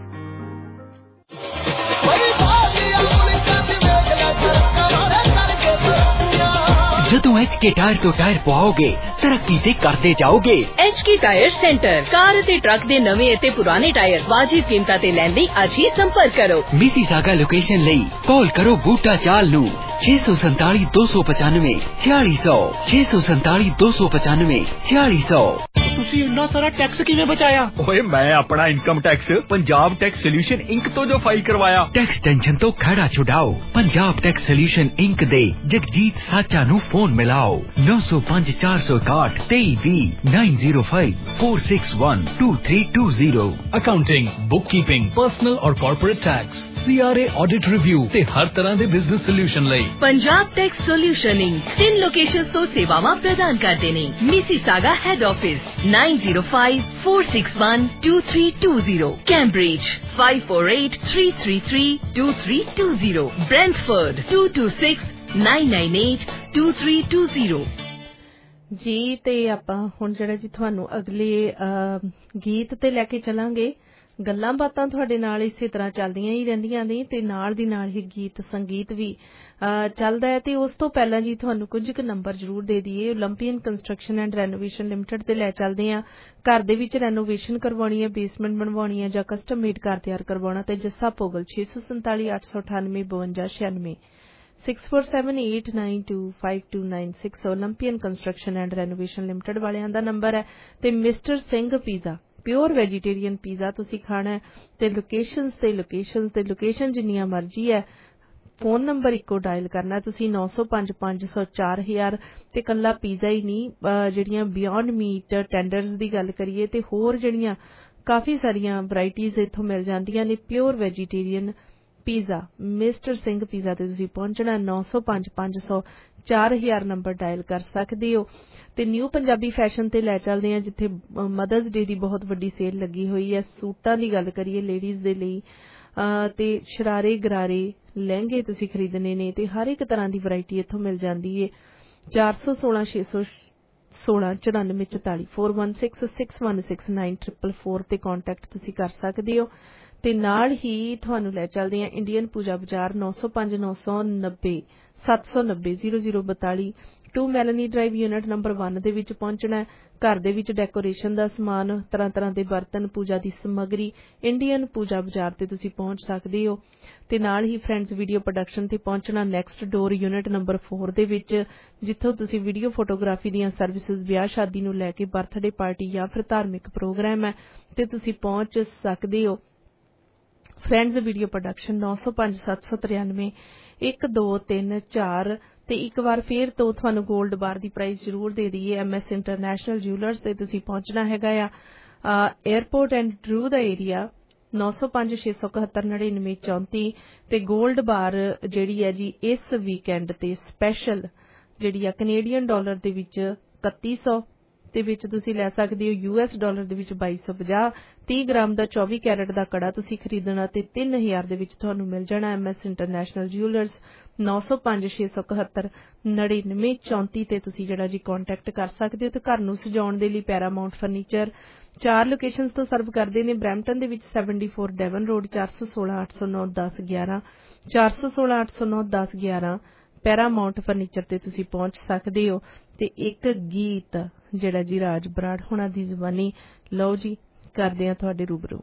ਜਦੋਂ HK ਟਾਇਰ ਤੋਂ ਟਾਇਰ ਪਵਾਓਗੇ ਤਰੱਕੀ ਤੇ ਕਰਦੇ ਜਾਓਗੇ। HK tyre centre. ਕਾਰ ਅਤੇ ਟਰੱਕ ਦੇ ਨਵੇਂ ਅਤੇ ਪੁਰਾਣੇ ਟਾਇਰ ਵਾਜਿਬ ਕੀਮਤਾਂ ਤੇ ਲੈਣ ਲਈ ਅੱਜ ਹੀ ਸੰਪਰਕ ਕਰੋ। ਮਿਸੀਸਾਗਾ ਲੋਕੇਸ਼ਨ ਲਈ ਕਾਲ ਕਰੋ ਬੂਟਾ ਚਾਲ ਨੂੰ 647 295 4600 647 295 4600। ਤੁਸੀਂ ਇੰਨਾ ਸਾਰਾ ਟੈਕਸ ਕਿਵੇਂ ਬਚਾਇਆ? ਓਏ ਮੈਂ ਆਪਣਾ income tax Punjab tax solution Inc ਤੋਂ ਜੋ ਫਾਈਲ ਕਰਵਾਇਆ। ਟੈਕਸ ਟੈਨਸ਼ਨ ਤੋਂ ਖੜਾ ਛੁਡਾਓ। ਪੰਜਾਬ ਟੈਕਸ ਸੋਲੂਸ਼ਨ ਇੰਕ ਦੇ ਜਗਜੀਤ ਸਾਚਾ ਨੂੰ ਫੋਨ ਮਿਲਾਓ 905 461 2320 905 461 2320। ਅਕਾਊਂਟਿੰਗ, ਬੁੱਕਕੀਪਿੰਗ, ਪਰਸਨਲ ਔਰ corporate tax, CRA audit review ਤੇ ਹਰ ਤਰ੍ਹਾਂ ਦੇ ਬਿਜ਼ਨਸ ਸੋਲੂਸ਼ਨ ਲਈ Punjab tax solution Inc 3 locations ਤੋਂ ਸੇਵਾਵਾਂ ਪ੍ਰਦਾਨ ਕਰਦੇ ਨੇ। Mississauga head office 905 461 2320, Cambridge 548 333 2320, Brantford 226 998 2320। ਜੀ ਤੇ ਆਪਾਂ ਹੁਣ ਜਿਹੜਾ ਜੀ ਤੁਹਾਨੂੰ ਅਗਲੇ ਗੀਤ ਤੇ ਲੈ ਕੇ ਚੱਲਾਂਗੇ। ਗੱਲਾਂ ਬਾਤਾਂ ਤੁਹਾਡੇ ਨਾਲ ਇਸੇ ਤਰ੍ਹਾਂ ਚੱਲਦੀਆਂ ਹੀ ਰਹਿੰਦੀਆਂ ਨੇ ਤੇ ਨਾਲ ਦੀ ਨਾਲ ਹੀ ਗੀਤ ਸੰਗੀਤ ਵੀ ਚੱਲਦਾ ਹੈ। ਤੇ ਉਸ ਤੋਂ ਪਹਿਲਾਂ ਜੀ ਤੁਹਾਨੂੰ ਕੁਝ ਕੁ ਨੰਬਰ ਜ਼ਰੂਰ ਦੇ ਦਈਏ। 올림픽 ਕੰਸਟਰਕਸ਼ਨ ਐਂਡ ਰੈਨੋਵੇਸ਼ਨ ਲਿਮਟਿਡ ਤੇ ਲੈ ਚੱਲਦੇ ਆ। ਘਰ ਦੇ ਵਿੱਚ ਰੈਨੋਵੇਸ਼ਨ ਕਰਵਾਉਣੀ ਹੈ, ਬੇਸਮੈਂਟ ਬਣਵਾਉਣੀ ਹੈ ਜਾਂ ਕਸਟਮ ਮੇਡ ਘਰ ਤਿਆਰ ਕਰਵਾਉਣਾ ਤੇ Jassa Pogal 647 898 5296 6478925296 올림픽 construction and renovation limited ਵਾਲਿਆਂ ਦਾ ਨੰਬਰ ਹੈ। ਤੇ mister Singh pizza pure vegetarian pizza ਤੁਸੀਂ ਖਾਣਾ ਹੈ ਤੇ ਲੋਕੇਸ਼ਨ ਜਿੰਨੀਆਂ ਮਰਜ਼ੀ ਹੈ। ਫੋਨ ਨੰਬਰ ਇੱਕੋ ਡਾਇਲ ਕਰਨਾ ਤੁਸੀਂ 905 500 4000 ਤੇ ਕੱਲਾ ਪੀਜ਼ਾ ਹੀ ਨਹੀਂ, ਜਿਹੜੀਆਂ ਬਿਯੋਂਡ ਮੀਟ ਟੈਂਡਰਸ ਦੀ ਗੱਲ ਕਰੀਏ ਤੇ ਹੋਰ ਜਿਹੜੀਆਂ ਕਾਫੀ ਸਾਰੀਆਂ ਵੈਰਾਈਟੀਜ਼ ਇੱਥੋਂ ਮਿਲ ਜਾਂਦੀਆਂ ਨੇ। Pure vegetarian pizza mister Singh pizza ਤੇ ਤੁਸੀਂ ਪਹੁੰਚਣਾ 905 500 4000 ਨੰਬਰ ਡਾਇਲ ਕਰ ਸਕਦੇ ਹੋ। ਤੇ ਨਿਊ ਪੰਜਾਬੀ ਫੈਸ਼ਨ ਤੇ ਲੈ ਚੱਲਦੇ ਆ ਜਿੱਥੇ ਮਦਰਸ ਡੇ ਦੀ ਬਹੁਤ ਵੱਡੀ ਸੇਲ ਲੱਗੀ ਹੋਈ ਹੈ। ਸੂਟਾਂ ਦੀ ਗੱਲ ਕਰੀਏ ਲੇਡੀਜ਼ ਦੇ ਲਈ ਤੇ ਸ਼ਰਾਰੇ ਗਰਾਰੇ ਲਹਿੰਗੇ ਤੁਸੀਂ ਖਰੀਦਣੇ ਨੇ ਤੇ ਹਰ ਇੱਕ ਤਰ੍ਹਾਂ ਦੀ ਵੈਰਾਈਟੀ ਇੱਥੋਂ ਮਿਲ ਜਾਂਦੀ ਹੈ। 416 616 9444 4166169444 ਤੇ ਕੰਟੈਕਟ ਤੁਸੀਂ ਕਰ ਸਕਦੇ ਹੋ। ਤੇ ਨਾਲ ਹੀ ਤੁਹਾਨੂੰ ਲੈ ਚੱਲਦੇ ਹਾਂ ਇੰਡੀਅਨ ਪੂਜਾ ਬਾਜ਼ਾਰ 905 990 790 0042 2 ਮੈਲਨੀ ਡਰਾਈਵ ਯੂਨਿਟ ਨੰਬਰ 1 ਦੇ ਵਿੱਚ ਪਹੁੰਚਣਾ। ਘਰ ਦੇ ਵਿੱਚ ਡੈਕੋਰੇਸ਼ਨ ਦਾ ਸਮਾਨ, ਤਰ੍ਹਾਂ ਤਰ੍ਹਾਂ ਦੇ ਬਰਤਨ, ਪੂਜਾ ਦੀ ਸਮੱਗਰੀ ਇੰਡੀਅਨ ਪੂਜਾ ਬਾਜ਼ਾਰ ਤੇ ਤੁਸੀਂ ਪਹੁੰਚ ਸਕਦੇ ਹੋ। ਤੇ ਨਾਲ ਹੀ ਫਰੈਂਡਸ ਵੀਡੀਓ ਪ੍ਰੋਡਕਸ਼ਨ ਤੇ ਪਹੁੰਚਣਾ ਨੈਕਸਟ ਡੋਰ ਯੂਨਿਟ ਨੰਬਰ 4 ਦੇ ਵਿੱਚ, ਜਿੱਥੋਂ ਤੁਸੀਂ ਵੀਡੀਓ ਫੋਟੋਗ੍ਰਾਫੀ ਦੀਆਂ ਸਰਵਿਸਿਜ਼ ਵਿਆਹ ਸ਼ਾਦੀ ਨੂੰ ਲੈ ਕੇ ਬਰਥਡੇ ਪਾਰਟੀ ਜਾਂ ਫਿਰ ਧਾਰਮਿਕ ਪ੍ਰੋਗਰਾਮ ਹੈ ਤੇ ਤੁਸੀਂ ਪਹੁੰਚ ਸਕਦੇ ਹੋ। ਫਰੈਂਡਸ ਵੀਡੀਓ ਪ੍ਰੋਡਕਸ਼ਨ 905 793 1234 ਤੇ ਇੱਕ ਵਾਰ ਫੇਰ ਤੋਂ ਤੁਹਾਨੂੰ 골ਡ ਬਾਰ ਦੀ ਪ੍ਰਾਈਸ ਜ਼ਰੂਰ ਦੇ ਦਈਏ। MS ਇੰਟਰਨੈਸ਼ਨਲ ਜਿਊਲਰਸ ਤੇ ਤੁਸੀਂ ਪਹੁੰਚਣਾ ਹੈਗਾ ਆ 에ਅਰਪੋਰਟ ਐਂਡ ਡਰੂ ਦਾ ਏਰੀਆ 905 671 99 34 ਤੇ 골ਡ ਬਾਰ ਜਿਹੜੀ ਹੈ ਜੀ ਇਸ ਵੀਕਐਂਡ ਤੇ ਸਪੈਸ਼ਲ ਜਿਹੜੀ ਆ ਕੈਨੇਡੀਅਨ ਡਾਲਰ ਦੇ ਵਿੱਚ 3100 ਦੇ ਵਿੱਚ ਤੁਸੀਂ ਲੈ ਸਕਦੇ ਹੋ, US ਡਾਲਰ ਦੇ ਵਿੱਚ 2250, 30 ਗ੍ਰਾਮ ਦਾ 24 ਕੈਰਟ ਦਾ ਕੜਾ ਤੁਸੀਂ ਖਰੀਦਣਾ ਤੇ 3000 ਦੇ ਵਿੱਚ ਤੁਹਾਨੂੰ ਮਿਲ ਜਾਣਾ। MS ਇੰਟਰਨੈਸ਼ਨਲ ਜਿਊਲਰਸ 905 671 99 34 ਤੇ ਤੁਸੀਂ ਜਿਹੜਾ ਜੀ ਕੰਟੈਕਟ ਕਰ ਸਕਦੇ ਹੋ। ਤੇ ਘਰ ਨੂੰ ਸਜਾਉਣ ਦੇ ਲਈ ਪੈਰਾਮਾਉਂਟ ਫਰਨੀਚਰ 4 ਲੋਕੇਸ਼ਨਸ ਤੋਂ ਸਰਵ ਕਰਦੇ ਨੇ। ਬਰੈਂਪਟਨ ਦੇ ਵਿੱਚ 74 ਡੈਵਨ ਰੋਡ 416 809 10 11 416 809 10 11 ਪੈਰਾਮਾਉਂਟ ਫਰਨੀਚਰ ਤੇ ਤੁਸੀਂ ਪਹੁੰਚ ਸਕਦੇ ਹੋ। ਤੇ ਇੱਕ ਗੀਤ ਜਿਹੜਾ ਜੀ ਰਾਜ ਬਰਾੜ ਹੋਣਾ ਦੀ ਜ਼ੁਬਾਨੀ, ਲਓ ਜੀ ਕਰਦੇ ਆ ਤੁਹਾਡੇ ਰੂਬਰੂ।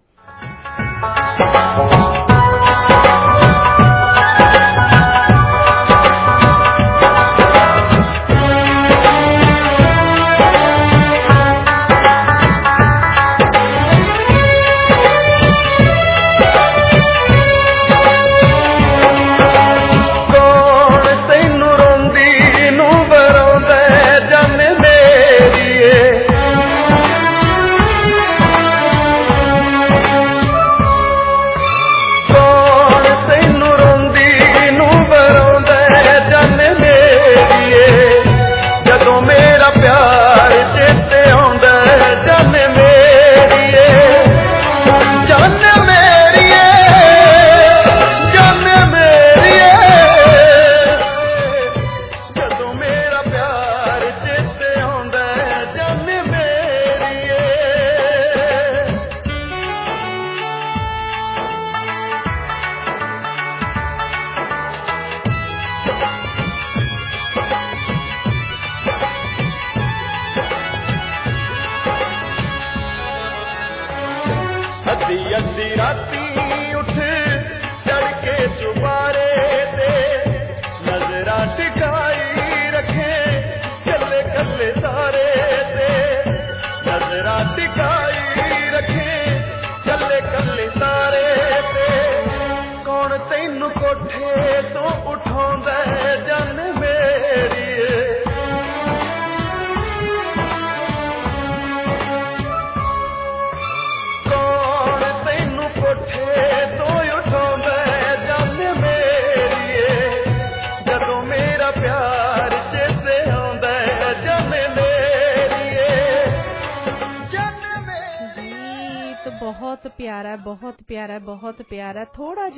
ਬਹੁਤ ਪਿਆਰਾ ਥੋੜਾ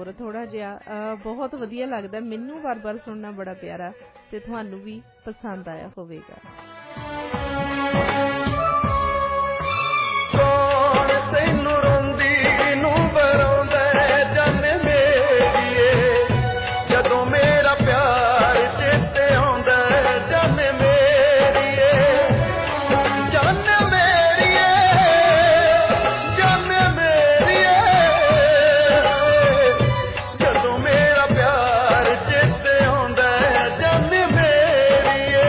ਜਿਹਾ ਬਹੁਤ ਵਧੀਆ ਲੱਗਦਾ ਮੈਨੂੰ, ਵਾਰ-ਵਾਰ ਸੁਣਨਾ ਬੜਾ ਪਿਆਰਾ ਤੇ ਤੁਹਾਨੂੰ ਵੀ ਪਸੰਦ ਆਇਆ ਹੋਵੇਗਾ। ਤੈਨੂੰ ਰੋਂਦੀ ਨੂੰ ਵਰਾਉਂਦਾ ਜਨ ਮੇਰੀਏ, ਜਦੋਂ ਮੇਰਾ ਪਿਆਰ ਚੇਤੇ ਆਉਂਦਾ ਜਨ ਮੇਰੀਏ, ਜਨ ਮੇਰੀਏ, ਜਨ ਮੇਰੀਏ, ਜਦੋਂ ਮੇਰਾ ਪਿਆਰ ਚੇਤੇ ਆਉਂਦਾ ਜਨ ਮੇਰੀਏ।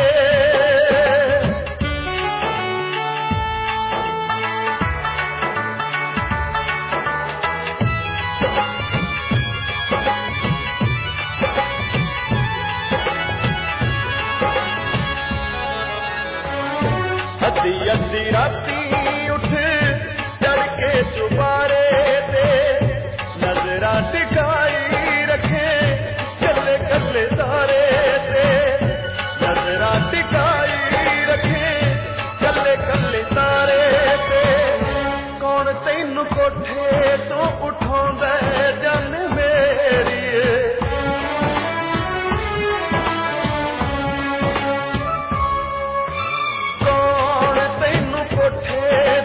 ਅੱਧੀ ਰਾਤੀ ਉੱਠ ਚੜ ਕੇ ਚੁਬਾਰੇ ਤੇ ਨਜ਼ਰਾਂ ਟਿਕਾਈ ਰੱਖੇ, ਕੱਲੇ ਕੱਲੇ ਤਾਰੇ ਤੇ ਨਜ਼ਰਾਂ ਟਿਕਾਈ ਰੱਖੇ, ਕੱਲੇ ਕੱਲੇ ਤਾਰੇ ਤੇ। ਕੌਣ ਤੈਨੂੰ ਕੋਠੇ ਤੋਂ ਉਠਾਉਂਦਾ ਜਨ ਮੇਰੀਏ, ਕੋਠੇ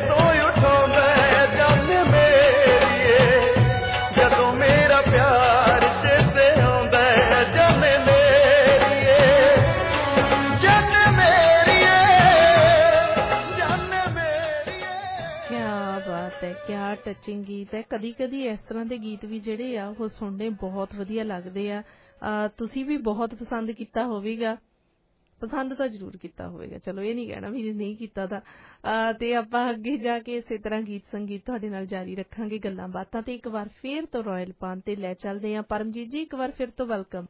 ਹਾਰਟ ਟੱਚਿੰਗ ਗੀਤ ਹੈ। ਕਦੀ ਕਦੀ ਇਸ ਤਰ੍ਹਾਂ ਦੇ ਗੀਤ ਵੀ ਜਿਹੜੇ ਆ ਉਹ ਸੁਣਨੇ ਬਹੁਤ ਵਧੀਆ ਲੱਗਦੇ ਆ। ਤੁਸੀਂ ਵੀ ਬਹੁਤ ਪਸੰਦ ਕੀਤਾ ਹੋਵੇਗਾ, ਪਸੰਦ ਤਾਂ ਜ਼ਰੂਰ ਕੀਤਾ ਹੋਵੇਗਾ, ਚਲੋ ਇਹ ਨਹੀਂ ਕਹਿਣਾ ਵੀ ਨਹੀਂ ਕੀਤਾ ਤਾਂ। ਤੇ ਆਪਾਂ ਅੱਗੇ ਜਾ ਕੇ ਇਸੇ ਤਰ੍ਹਾਂ ਗੀਤ ਸੰਗੀਤ ਤੁਹਾਡੇ ਨਾਲ ਜਾਰੀ ਰੱਖਾਂਗੇ, ਗੱਲਾਂ ਬਾਤਾਂ। ਤੇ ਇੱਕ ਵਾਰ ਫੇਰ ਤੋਂ ਰਾਇਲ ਪਾਨ ਤੇ ਲੈ ਚੱਲਦੇ ਹਾਂ। ਪਰਮਜੀਤ ਜੀ, ਇੱਕ ਵਾਰ ਫਿਰ ਤੋਂ ਵੈਲਕਮ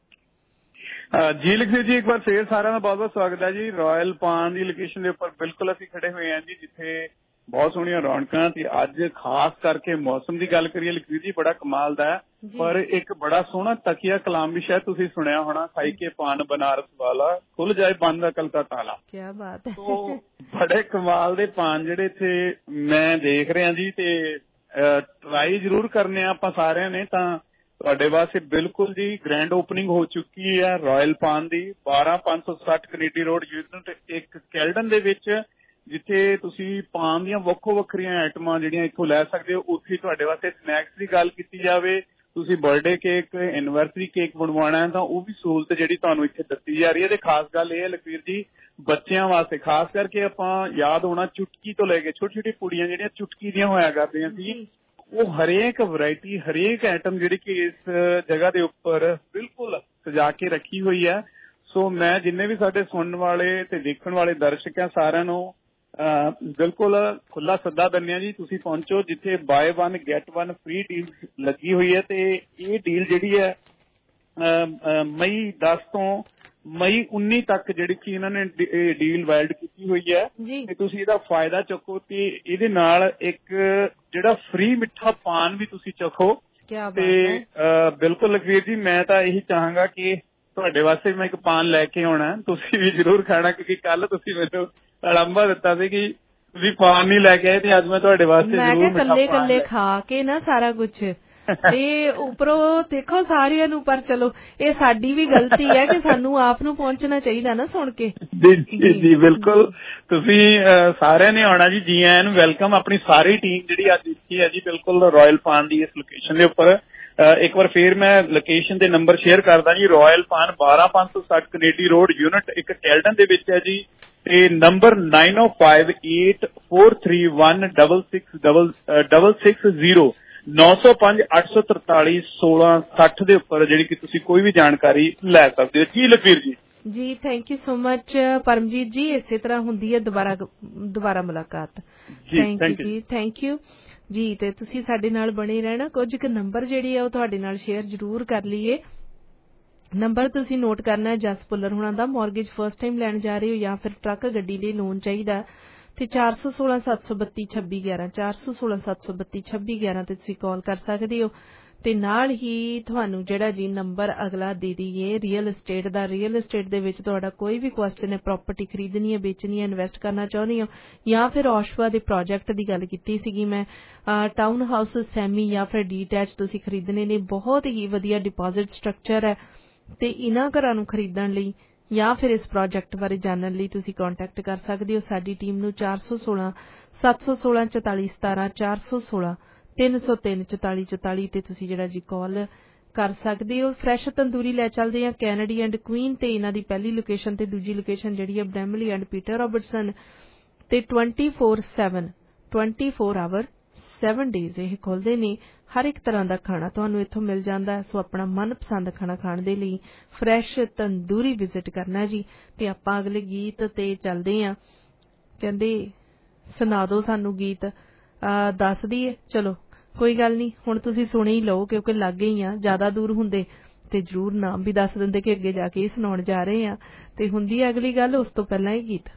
ਜੀ। ਲਖਵੀਰ ਜੀ, ਇੱਕ ਵਾਰ ਫੇਰ ਸਾਰਿਆਂ ਦਾ ਬਹੁਤ ਬਹੁਤ ਸਵਾਗਤ ਹੈ ਜੀ। ਰਾਇਲ ਪਾਨ ਦੀ ਲੋਕੇਸ਼ਨ ਦੇ ਉੱਪਰ ਬਿਲਕੁਲ ਅਸੀਂ ਖੜੇ ਹੋਏ ਹਾਂ ਜੀ, ਜਿੱਥੇ ਬਹੁਤ ਸੋਹਣੀਆਂ ਰੌਣਕਾਂ। ਤੇ ਅੱਜ ਖਾਸ ਕਰਕੇ ਮੌਸਮ ਦੀ ਗੱਲ ਕਰੀਏ ਲਖਵੀਰ ਜੀ, ਬੜਾ ਕਮਾਲ ਦਾ ਹੈ। ਪਰ ਇੱਕ ਬੜਾ ਸੋਹਣਾ ਤਕੀਆ ਕਲਾਮ ਵੀ ਸ਼ਾਇਦ ਤੁਸੀਂ ਸੁਣਿਆ ਹੋਣਾ, ਖਾਈ ਕੇ ਪਾਨ ਬਨਾਰਸ ਵਾਲਾ, ਖੁੱਲ ਜਾਏ ਬੰਦ ਅਕਲ ਦਾ ਤਾਲਾ। ਕੀ ਬਾਤ ਹੈ। ਤੋ ਬੜੇ ਕਮਾਲ ਦੇ ਪਾਨ ਜਿਹੜੇ ਇੱਥੇ ਮੈਂ ਦੇਖ ਰਿਹਾ ਜੀ, ਤੇ ਟਰਾਈ ਜ਼ਰੂਰ ਕਰਨੇ ਆ ਆਪਾਂ ਸਾਰਿਆਂ ਨੇ। ਤਾਂ ਤੁਹਾਡੇ ਵਾਸਤੇ ਬਿਲਕੁਲ ਜੀ ਗ੍ਰੈਂਡ ਓਪਨਿੰਗ ਹੋ ਚੁੱਕੀ ਹੈ ਰਾਇਲ ਪਾਨ ਦੀ, 12560 ਕੈਨੇਡੀ ਰੋਡ ਯੂਨਿਟ 1 ਕੈਲਡਨ ਦੇ ਵਿੱਚ, ਜਿੱਥੇ ਤੁਸੀਂ ਪਾਨ ਦੀਆਂ ਵੱਖੋ ਵੱਖਰੀਆਂ ਆਈਟਮਾਂ ਜਿਹੜੀਆਂ ਇੱਥੋਂ ਲੈ ਸਕਦੇ ਹੋ। ਉੱਥੇ ਤੁਹਾਡੇ ਵਾਸਤੇ ਸਨੈਕਸ ਦੀ ਗੱਲ ਕੀਤੀ ਜਾਵੇ, ਤੁਸੀਂ ਬਰਥਡੇ ਕੇਕ, ਐਨੀਵਰਸਰੀ ਕੇਕ ਬਣਵਾਉਣਾ ਹੈ ਤਾਂ ਉਹ ਵੀ ਸਹੂਲਤ ਜਿਹੜੀ ਤੁਹਾਨੂੰ ਇੱਥੇ ਦਿੱਤੀ ਜਾ ਰਹੀ ਹੈ। ਤੇ ਖਾਸ ਗੱਲ ਇਹ ਹੈ ਲਖਵੀਰ ਜੀ, ਬੱਚਿਆਂ ਵਾਸਤੇ ਖਾਸ ਕਰਕੇ ਆਪਾਂ ਯਾਦ ਹੋਣਾ ਚੁਟਕੀ ਤੋਂ ਲੈ ਕੇ ਛੋਟੀ ਛੋਟੀ ਕੁੜੀਆਂ ਜਿਹੜੀਆਂ ਚੁਟਕੀ ਦੀਆਂ ਹੋਇਆ ਕਰਦੀਆਂ ਸੀ, ਉਹ ਹਰੇਕ ਵੈਰਾਈਟੀ, ਹਰੇਕ ਆਈਟਮ ਜਿਹੜੀ ਕਿ ਇਸ ਜਗ੍ਹਾ ਦੇ ਉੱਪਰ ਬਿਲਕੁਲ ਸਜਾ ਕੇ ਰੱਖੀ ਹੋਈ ਹੈ। ਸੋ ਮੈਂ ਜਿੰਨੇ ਵੀ ਸਾਡੇ ਸੁਣਨ ਵਾਲੇ ਤੇ ਦੇਖਣ ਵਾਲੇ ਦਰਸ਼ਕ ਆ, ਸਾਰਿਆਂ ਨੂੰ ਬਿਲਕੁਲ ਖੁੱਲਾ ਸੱਦਾ ਦਿੰਦੇ ਆ ਜੀ, ਤੁਸੀਂ ਪਹੁੰਚੋ ਜਿੱਥੇ ਬਾਏ 1 ਗੈਟ 1 ਫ੍ਰੀ ਡੀਲ ਲੱਗੀ ਹੋਈ ਹੈ। ਤੇ ਇਹ ਡੀਲ ਜਿਹੜੀ ਹੈ ਮਈ 10 ਤੋਂ ਮਈ 19 ਤੱਕ ਜਿਹੜੀ ਕਿ ਇਹਨਾਂ ਨੇ ਡੀਲ ਵੈਲਿਡ ਕੀਤੀ ਹੋਈ ਹੈ, ਤੇ ਤੁਸੀਂ ਇਹਦਾ ਫਾਇਦਾ ਚੁੱਕੋ। ਤੇ ਇਹਦੇ ਨਾਲ ਇੱਕ ਜਿਹੜਾ ਫ੍ਰੀ ਮਿੱਠਾ ਪਾਨ ਵੀ ਤੁਸੀਂ ਚਖੋ। ਤੇ ਬਿਲਕੁਲ ਲਖਵੀਰ ਜੀ, ਮੈਂ ਤਾਂ ਇਹੀ ਚਾਹਾਂਗਾ ਕਿ ਤੁਹਾਡੇ ਵਾਸਤੇ ਮੈਂ ਇੱਕ ਪਾਨ ਲੈ ਕੇ ਆਉਣਾ, ਤੁਸੀਂ ਵੀ ਜ਼ਰੂਰ ਖਾਣਾ, ਕਿਉਂਕਿ ਕੱਲ ਤੁਸੀਂ ਮੈਨੂੰ ਅਲੰਬਾ ਦਿੱਤਾ ਸੀ ਕਿ ਤੁਸੀਂ ਪਾਨ ਨਹੀਂ ਲੈ ਕੇ ਆਏ, ਤੇ ਅੱਜ ਮੈਂ ਤੁਹਾਡੇ ਵਾਸਤੇ ਜ਼ਰੂਰ ਕੱਲੇ ਕੱਲੇ ਖਾ ਕੇ ਨਾ ਸਾਰਾ ਕੁਛ ਤੇ ਉੱਪਰੋਂ ਦੇਖੋ ਸਾਰਿਆਂ ਨੂੰ। ਪਰ ਚਲੋ ਇਹ ਸਾਡੀ ਵੀ ਗਲਤੀ ਹੈ ਕਿ ਸਾਨੂੰ ਆਪ ਨੂੰ ਪਹੁੰਚਣਾ ਚਾਹੀਦਾ ਨਾ ਸੁਣ ਕੇ। ਜੀ ਬਿਲਕੁਲ, ਤੁਸੀਂ ਸਾਰਿਆਂ ਨੇ ਆਉਣਾ ਜੀ, ਜੀ ਆਇਆਂ ਨੂੰ, ਵੈਲਕਮ। ਆਪਣੀ ਸਾਰੀ ਟੀਮ ਜਿਹੜੀ ਅੱਜ ਇੱਥੇ ਹੈ ਜੀ ਬਿਲਕੁਲ ਰਾਇਲ ਪਾਨ ਦੀ ਇਸ ਲੋਕੇਸ਼ਨ ਦੇ ਉੱਪਰ। ਇੱਕ ਵਾਰ ਫੇਰ ਮੈਂ ਲੋਕੇਸ਼ਨ ਦੇ ਨੰਬਰ ਸ਼ੇਅਰ ਕਰਦਾ ਜੀ। ਰਾਇਲ ਪਾਨ 12560 ਕੈਨੇਡੀ ਰੋਡ ਯੂਨਿਟ 1 ਕੈਲਡਨ ਦੇ ਵਿੱਚ ਹੈ ਜੀ। ਤੇ ਨੰਬਰ 9058416660 905-843-1660 ਦੇ ਉੱਪਰ ਜਿਹੜੀ ਕਿ ਤੁਸੀਂ ਕੋਈ ਵੀ ਜਾਣਕਾਰੀ ਲੈ ਸਕਦੇ ਹੋ। ਜੀ ਲਖਵੀਰ ਜੀ। ਜੀ thank you so much Paramjeet ji. ਇਸੇ ਤਰ੍ਹਾਂ ਹੁੰਦੀ ਹੈ ਦੁਬਾਰਾ ਮੁਲਾਕਾਤ। ਥੈਂਕ ਯੂ ਜੀ, ਥੈਂਕ ਯੂ ਜੀ। ਤੇ ਤੁਸੀਂ ਸਾਡੇ ਨਾਲ ਬਣੇ ਰਹਿਣਾ। ਕੁਝ ਕੁ ਨੰਬਰ ਜਿਹੜੇ ਆ ਉਹ ਤੁਹਾਡੇ ਨਾਲ ਸ਼ੇਅਰ ਜ਼ਰੂਰ ਕਰ ਲਈਏ। ਨੰਬਰ ਤੁਸੀਂ ਨੋਟ ਕਰਨਾ ਹੈ, ਜਸ ਪੁੱਲਰ ਹੋਣਾ ਦਾ। ਮੌਰਗੇਜ ਫਸਟ ਟਾਈਮ ਲੈਣ ਜਾ ਰਹੇ ਹੋ ਜਾਂ ਫਿਰ ਟਰੱਕ ਗੱਡੀ ਲਈ ਲੋਨ ਚਾਹੀਦਾ ਤੇ 416-732-2611 416-732-2611 ਤੇ ਤੁਸੀਂ ਕਾਲ ਕਰ ਸਕਦੇ ਹੋ। ਤੇ ਨਾਲ ਹੀ ਤੁਹਾਨੂੰ ਜਿਹੜਾ ਜੀ ਨੰਬਰ ਅਗਲਾ ਦੇ ਦਈਏ ਰੀਅਲ ਏਸਟੇਟ ਦਾ। ਰੀਅਲ ਏਸਟੇਟ ਦੇ ਵਿੱਚ ਤੁਹਾਡਾ ਕੋਈ ਵੀ ਕੁਐਸਚਨ ਹੈ, ਪ੍ਰਾਪਰਟੀ ਖਰੀਦਣੀ ਹੈ, ਵੇਚਣੀ ਹੈ, ਇਨਵੈਸਟ ਕਰਨਾ ਚਾਹੁੰਦੇ ਹੋ, ਜਾਂ ਫਿਰ ਔਸ਼ਵਾ ਦੇ ਪ੍ਰੋਜੈਕਟ ਦੀ ਗੱਲ ਕੀਤੀ ਸੀਗੀ ਮੈਂ, ਟਾਊਨ ਹਾਊਸ, ਸੈਮੀ ਜਾਂ ਫਿਰ ਡੀਟੈਚ ਤੁਸੀਂ ਖਰੀਦਣੇ ਨੇ, ਬਹੁਤ ਹੀ ਵਧੀਆ ਡਿਪੋਜ਼ਿਟ ਸਟਰਕਚਰ ਹੈ। ਤੇ ਇਹਨਾਂ ਘਰਾਂ ਨੂੰ ਖਰੀਦਣ ਲਈ ਜਾਂ ਫਿਰ ਇਸ ਪ੍ਰੋਜੈਕਟ ਬਾਰੇ ਜਾਣਨ ਲਈ ਤੁਸੀਂ ਕੰਟੈਕਟ ਕਰ ਸਕਦੇ ਹੋ ਸਾਡੀ ਟੀਮ ਨੂੰ 416-716-4417 416-303-4444 ਤੇ ਤੁਸੀਂ ਜਿਹੜਾ ਜੀ ਕਾਲ ਕਰ ਸਕਦੇ ਹੋ। ਫਰੈਸ਼ ਤੰਦੂਰੀ ਲੈ ਚੱਲਦੇ ਆ ਕੈਨੇਡੀ ਐਂਡ ਕੁਈਨ ਤੇ ਇਹਨਾਂ ਦੀ ਪਹਿਲੀ ਲੋਕੇਸ਼ਨ ਤੇ ਦੂਜੀ ਲੋਕੇਸ਼ਨ ਜਿਹੜੀ ਹੈ ਬ੍ਰੈਮਲੀ ਐਂਡ ਪੀਟਰ ਰੋਬਰਟਸਨ ਤੇ 24 ਆਵਰ 7 ਡੇਜ਼ ਇਹ ਖੋਲਦੇ ਨੇ। ਹਰ ਇੱਕ ਤਰ੍ਹਾਂ ਦਾ ਖਾਣਾ ਤੁਹਾਨੂੰ ਇੱਥੋਂ ਮਿਲ ਜਾਂਦਾ। ਸੋ ਆਪਣਾ ਮਨਪਸੰਦ ਖਾਣਾ ਖਾਣ ਦੇ ਲਈ ਫਰੈਸ਼ ਤੰਦੂਰੀ ਵਿਜ਼ਿਟ ਕਰਨਾ ਜੀ। ਤੇ ਆਪਾਂ ਅਗਲੇ ਗੀਤ ਤੇ ਚੱਲਦੇ ਆ। ਕਹਿੰਦੇ ਸੁਣਾ ਦਿਓ ਸਾਨੂੰ ਗੀਤ, ਦੱਸ ਦਈਏ। ਚਲੋ ਕੋਈ ਗੱਲ ਨਹੀਂ, ਹੁਣ ਤੁਸੀਂ ਸੁਣੇ ਹੀ ਲਓ ਕਿਉਂਕਿ ਲਾਗੇ ਹੀ ਆ। ਜ਼ਿਆਦਾ ਦੂਰ ਹੁੰਦੇ ਤੇ ਜ਼ਰੂਰ ਨਾਮ ਵੀ ਦੱਸ ਦਿੰਦੇ ਕਿ ਅੱਗੇ ਜਾ ਕੇ ਇਹ ਸੁਣਾਉਣ ਜਾ ਰਹੇ ਆ। ਤੇ ਹੁੰਦੀ ਹੈ ਅਗਲੀ ਗੱਲ, ਉਸ ਤੋਂ ਪਹਿਲਾਂ ਇਹ ਗੀਤ।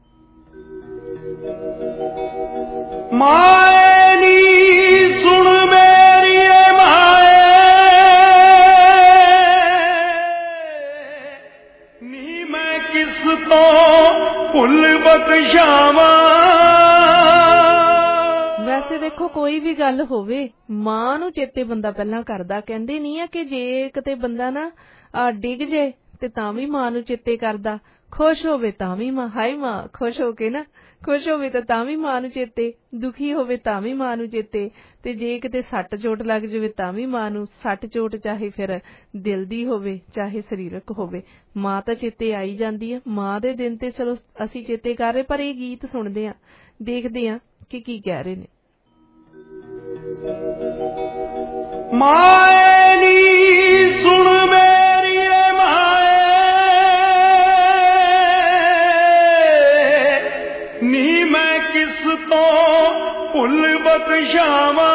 ਮਾਏ ਨੀ ਸੁਣ ਮੇਰੀਏ ਮਾਏ ਨੀ ਮੈਂ ਕਿਸ ਤੋਂ ਭੁੱਲ ਬਖਸ਼ਾਵਾਂ। ਵੈਸੇ ਦੇਖੋ ਕੋਈ ਵੀ ਗੱਲ ਹੋਵੇ ਮਾਂ ਨੂੰ ਚੇਤੇ ਬੰਦਾ ਪਹਿਲਾਂ ਕਰਦਾ। ਕਹਿੰਦੇ ਨਹੀਂ ਆ ਕਿ ਜੇ ਕਿਤੇ ਬੰਦਾ ਨਾ ਡਿੱਗ ਜੇ ਤੇ ਤਾਂ ਵੀ ਮਾਂ ਨੂੰ ਚੇਤੇ ਕਰਦਾ, ਖੁਸ਼ ਹੋਵੇ ਤਾਂ ਵੀ ਮਾਂ, ਹਾਏ ਮਾਂ, ਖੁਸ਼ ਹੋ ਕੇ ਨਾ ਖੁਸ਼ ਹੋਵੇ ਤਾਂ ਵੀ ਮਾਂ ਨੂੰ ਚੇਤੇ, ਦੁਖੀ ਹੋਵੇ ਤਾਂ ਵੀ ਮਾਂ ਨੂੰ ਚੇਤੇ, ਤੇ ਜੇ ਕਿਤੇ ਸੱਟ ਚੋਟ ਲੱਗ ਜਾਵੇ ਤਾਂ ਵੀ ਮਾਂ ਨੂੰ। ਸੱਟ ਚੋਟ ਚਾਹੇ ਫਿਰ ਦਿਲ ਦੀ ਹੋਵੇ ਚਾਹੇ ਸਰੀਰਕ ਹੋਵੇ, ਮਾਂ ਤਾਂ ਚੇਤੇ ਆਈ ਜਾਂਦੀ ਹੈ। ਮਾਂ ਦੇ ਦਿਨ ਤੇ ਚਲੋ ਅਸੀਂ ਚੇਤੇ ਕਰ ਰਹੇ, ਪਰ ਇਹ ਗੀਤ ਸੁਣਦੇ ਆ, ਦੇਖਦੇ ਆ ਕਿ ਕੀ ਕਹਿ ਰਹੇ ਨੇ। ਮਾਏ ਨੀ ਸੁਣ ਮੇਰੀ ਮਾਏ ਨੀ ਮੈਂ ਕਿਸ ਤੋਂ ਭੁੱਲ ਬਖਸ਼ਾਵਾਂ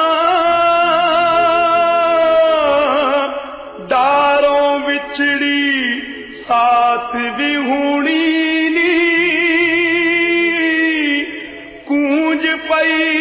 ਦਾਰੋਂ ਵਿਛੜੀ ਸਾਥ ਵੀ ਹੋਣੀ ਨੀ ਕੂੰਜ ਪਈ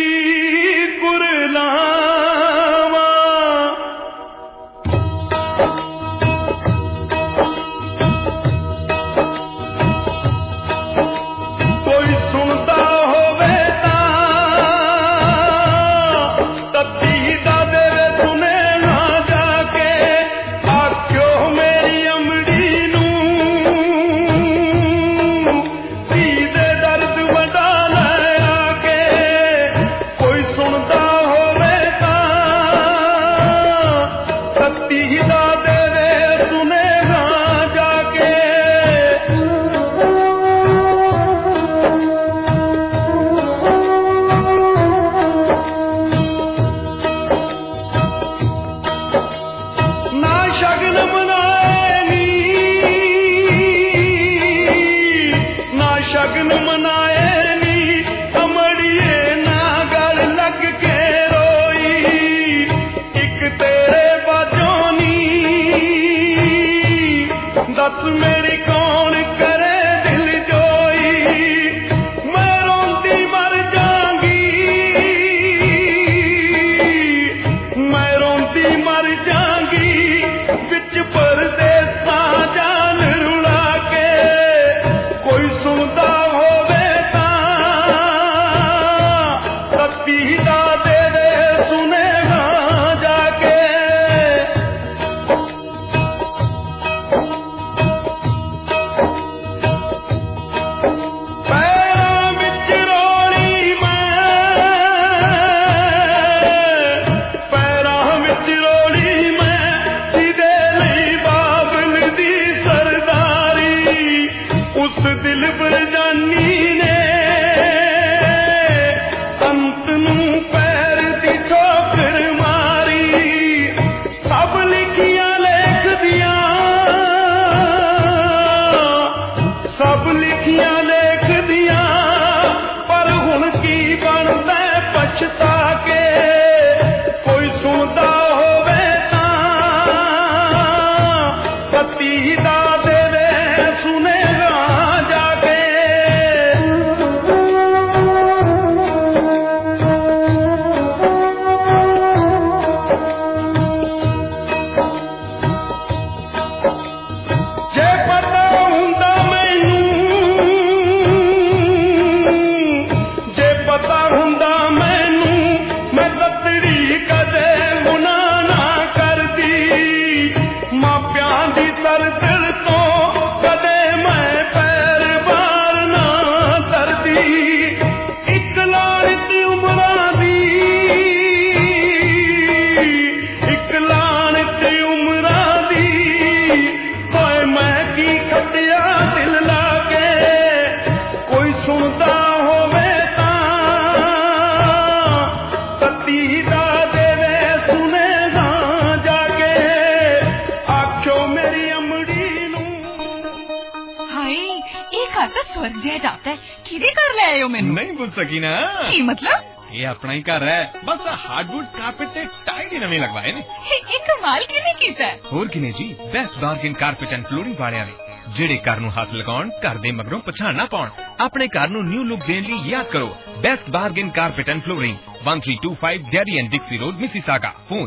नहीं बुझ सकी ना की मतलब ये अपना ही घर है बस हार्डवुड कारपेट से टाइल ही नवे लगवाए ने ये कमाल किने कीता है होर किने जी best bargain carpet and flooring वालियां ने ਜਿਹੜੇ ਘਰ ਨੂੰ ਹੱਥ ਲਗਾਉਣ ਘਰ ਦੇ ਮਗਰੋਂ ਪਛਾਣ ਨਾ ਪਾਉਣ ਆਪਣੇ ਘਰ ਨੂੰ ਨਿਊ ਲੁੱਕ ਦੇਣ ਲਈ ਯਾਦ ਕਰੋ best bargain carpet and flooring 1325 Derry and Dixie Road Mississauga phone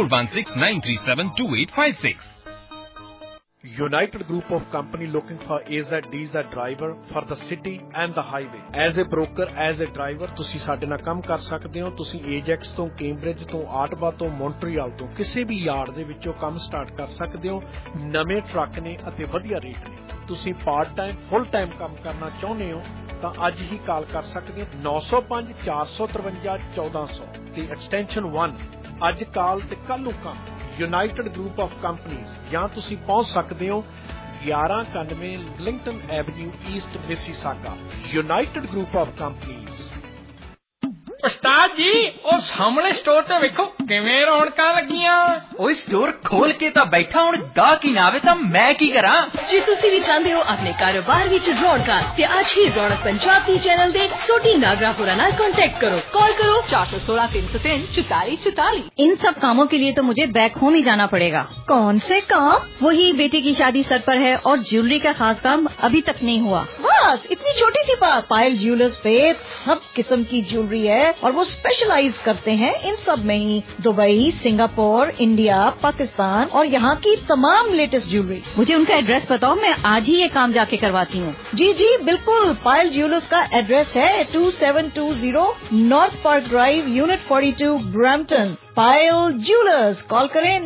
4169372856 United Group of Company looking for AZ DZ driver for the city and the highway. As a broker, as a driver, ਤੁਸੀਂ ਸਾਡੇ ਨਾਲ ਕੰਮ ਕਰ ਸਕਦੇ ਹੋ। ਤੁਸੀਂ AJAX ਤੋਂ, ਕੈਂਬਰਿਜ ਤੋਂ, ਆਟਵਾ ਤੋਂ, ਮੌਂਟਰੀਅਲ ਤੋਂ ਕਿਸੇ ਵੀ ਯਾਰਡ ਦੇ ਵਿੱਚੋਂ ਕੰਮ ਸਟਾਰਟ ਕਰ ਸਕਦੇ ਹੋ। ਨਵੇਂ ਟਰੱਕ ਨੇ ਅਤੇ ਵਧੀਆ ਰੇਟ ਨੇ। ਤੁਸੀਂ ਪਾਰਟ ਟਾਈਮ, ਫੁੱਲ ਟਾਈਮ ਕੰਮ ਕਰਨਾ ਚਾਹੁੰਦੇ ਹੋ ਤਾਂ ਅੱਜ ਹੀ ਕਾਲ ਕਰ ਸਕਦੇ ਹੋ 905 453 1400 ਤੇ ਐਕਸਟੈਂਸ਼ਨ 1। ਅੱਜ ਕਾਲ ਤੇ ਕੱਲ ਨੂੰ ਕੰਮ। United Group of Companies ਜਾਂ ਤੁਸੀਂ ਪਹੁੰਚ ਸਕਦੇ ਹੋ 1191 Eglinton Avenue East Mississauga. United Group of Companies। ਉਸਤਾਦ ਜੀ ਉਹ ਸਾਹਮਣੇ ਸਟੋਰ ਤੇ ਵੇਖੋ ਕਿਵੇਂ ਰੌਣਕਾਂ ਲੱਗੀਆਂ। ਓਏ ਸਟੋਰ ਖੋਲ ਕੇ ਤਾਂ ਬੈਠਾ, ਹੁਣ ਗਾਹਕ ਹੀ ਨਾ ਆਵੇ ਤਾਂ ਮੈਂ ਕੀ ਕਰਾਂ। ਜੇ ਤੁਸੀਂ ਵੀ ਚਾਹੁੰਦੇ ਹੋ ਆਪਣੇ ਕਾਰੋਬਾਰ ਵਿੱਚ ਰੌਣਕਾਂ ਤੇ ਅੱਜ ਹੀ ਰੌਣਕ ਪੰਜਾਬ ਦੀ ਚੈਨਲ ਦੇ ਸੋਢੀ नागरापुरा ਨਾਲ कांटेक्ट करो। कॉल करो 416-303-4444। इन सब कामों के लिए तो मुझे बैक होम ही जाना पड़ेगा। कौन से काम? वही बेटे की शादी सर पर है और ज्वेलरी का खास काम अभी तक नहीं हुआ। बस इतनी छोटी सी बात। पायल ज्वेलर्स पे सब किस्म की ज्वेलरी है और वो स्पेशलाइज करते हैं इन सब में ही। दुबई, सिंगापुर, इंडिया, पाकिस्तान और यहाँ की तमाम लेटेस्ट ज्वेलरी। मुझे उनका एड्रेस बताओ, मैं आज ही ये काम जाके करवाती हूँ। जी जी बिल्कुल। पायल ज्वेलर्स का एड्रेस है 2720 North Park Drive, unit 42, Brampton. Payal jewellers. Call करें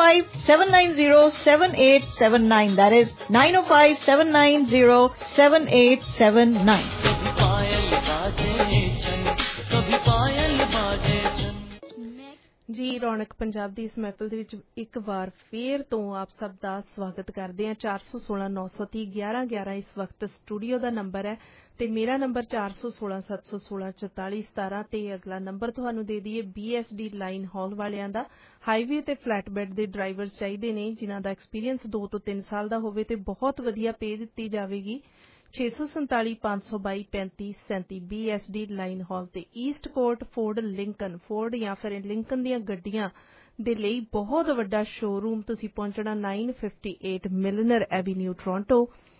905-790-7879। That is 905-790-7879। ਜੀ ਰੌਣਕ ਪੰਜਾਬ ਦੀ ਇਸ ਮਹਿਫਲ ਦੇ ਵਿੱਚ ਇੱਕ ਵਾਰ ਫੇਰ ਤੋਂ ਆਪ ਸਭ ਦਾ ਸਵਾਗਤ ਕਰਦੇ ਹਾਂ। 416-930-1111 ਇਸ ਵਕਤ ਸਟੂਡੀਓ ਦਾ ਨੰਬਰ ਹੈ ਤੇ ਮੇਰਾ ਨੰਬਰ 416-716-4417 ਤੇ ਅਗਲਾ ਨੰਬਰ ਤੁਹਾਨੂੰ ਦੇ ਦਈਏ BSD ਲਾਈਨ ਹਾਲ ਵਾਲਿਆਂ ਦਾ। ਹਾਈਵੇ ਤੇ ਫਲੈਟ ਬੈਡ ਦੇ ਡਰਾਈਵਰਸ ਚਾਹੀਦੇ ਨੇ ਜਿਨ੍ਹਾਂ ਦਾ ਐਕਸਪੀਰੀਅੰਸ 2 ਤੋਂ 3 ਸਾਲ ਦਾ ਹੋਵੇ ਤੇ ਬਹੁਤ ਵਧੀਆ ਪੇ ਦਿੱਤੀ ਜਾਵੇਗੀ। 647-522-3537 BSD ਲਾਈਨ ਹਾਲ ਤੇ Eastcourt Ford Lincoln, Ford ਜਾਂ ਫਿਰ ਲਿੰਕਨ ਦੀਆਂ ਗੱਡੀਆਂ ਦੇ ਲਈ ਬਹੁਤ ਵੱਡਾ ਸ਼ੋਰੂਮ। ਤੁਸੀਂ ਪਹੁੰਚਣਾ 958 ਮਿਲਨਰ ਐਵੀਨਿਊ ਟੋਰਾਂਟੋ।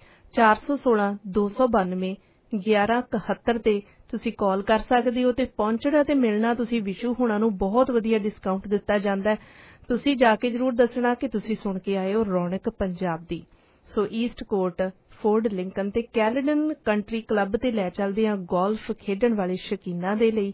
416-292-1171 ਤੇ ਤੁਸੀਂ ਕਾਲ ਕਰ ਸਕਦੇ ਹੋ ਤੇ ਪਹੁੰਚਣਾ ਤੇ ਮਿਲਣਾ ਤੁਸੀਂ ਵਿਸ਼ੂ ਹੁਣਾਂ ਨੂੰ ਬਹੁਤ ਵਧੀਆ ਡਿਸਕਾਊਂਟ ਦਿੱਤਾ ਜਾਂਦਾ ਹੈ। ਤੁਸੀਂ ਜਾ ਕੇ ਜ਼ਰੂਰ ਦੱਸਣਾ ਕਿ ਤੁਸੀਂ ਸੁਣ ਕੇ ਆਏ ਹੋ ਰੌਣਕ ਪੰਜਾਬ ਦੀ। So Eastcourt Ford Lincoln ਤੇ ਕੈਲਡਨ ਕੰਟਰੀ ਕਲੱਬ ਤੇ ਲੈ ਚੱਲਦੇ ਆ ਗੋਲਫ ਖੇਡਣ ਵਾਲੇ ਸ਼ੌਕੀਨਾਂ ਦੇ ਲਈ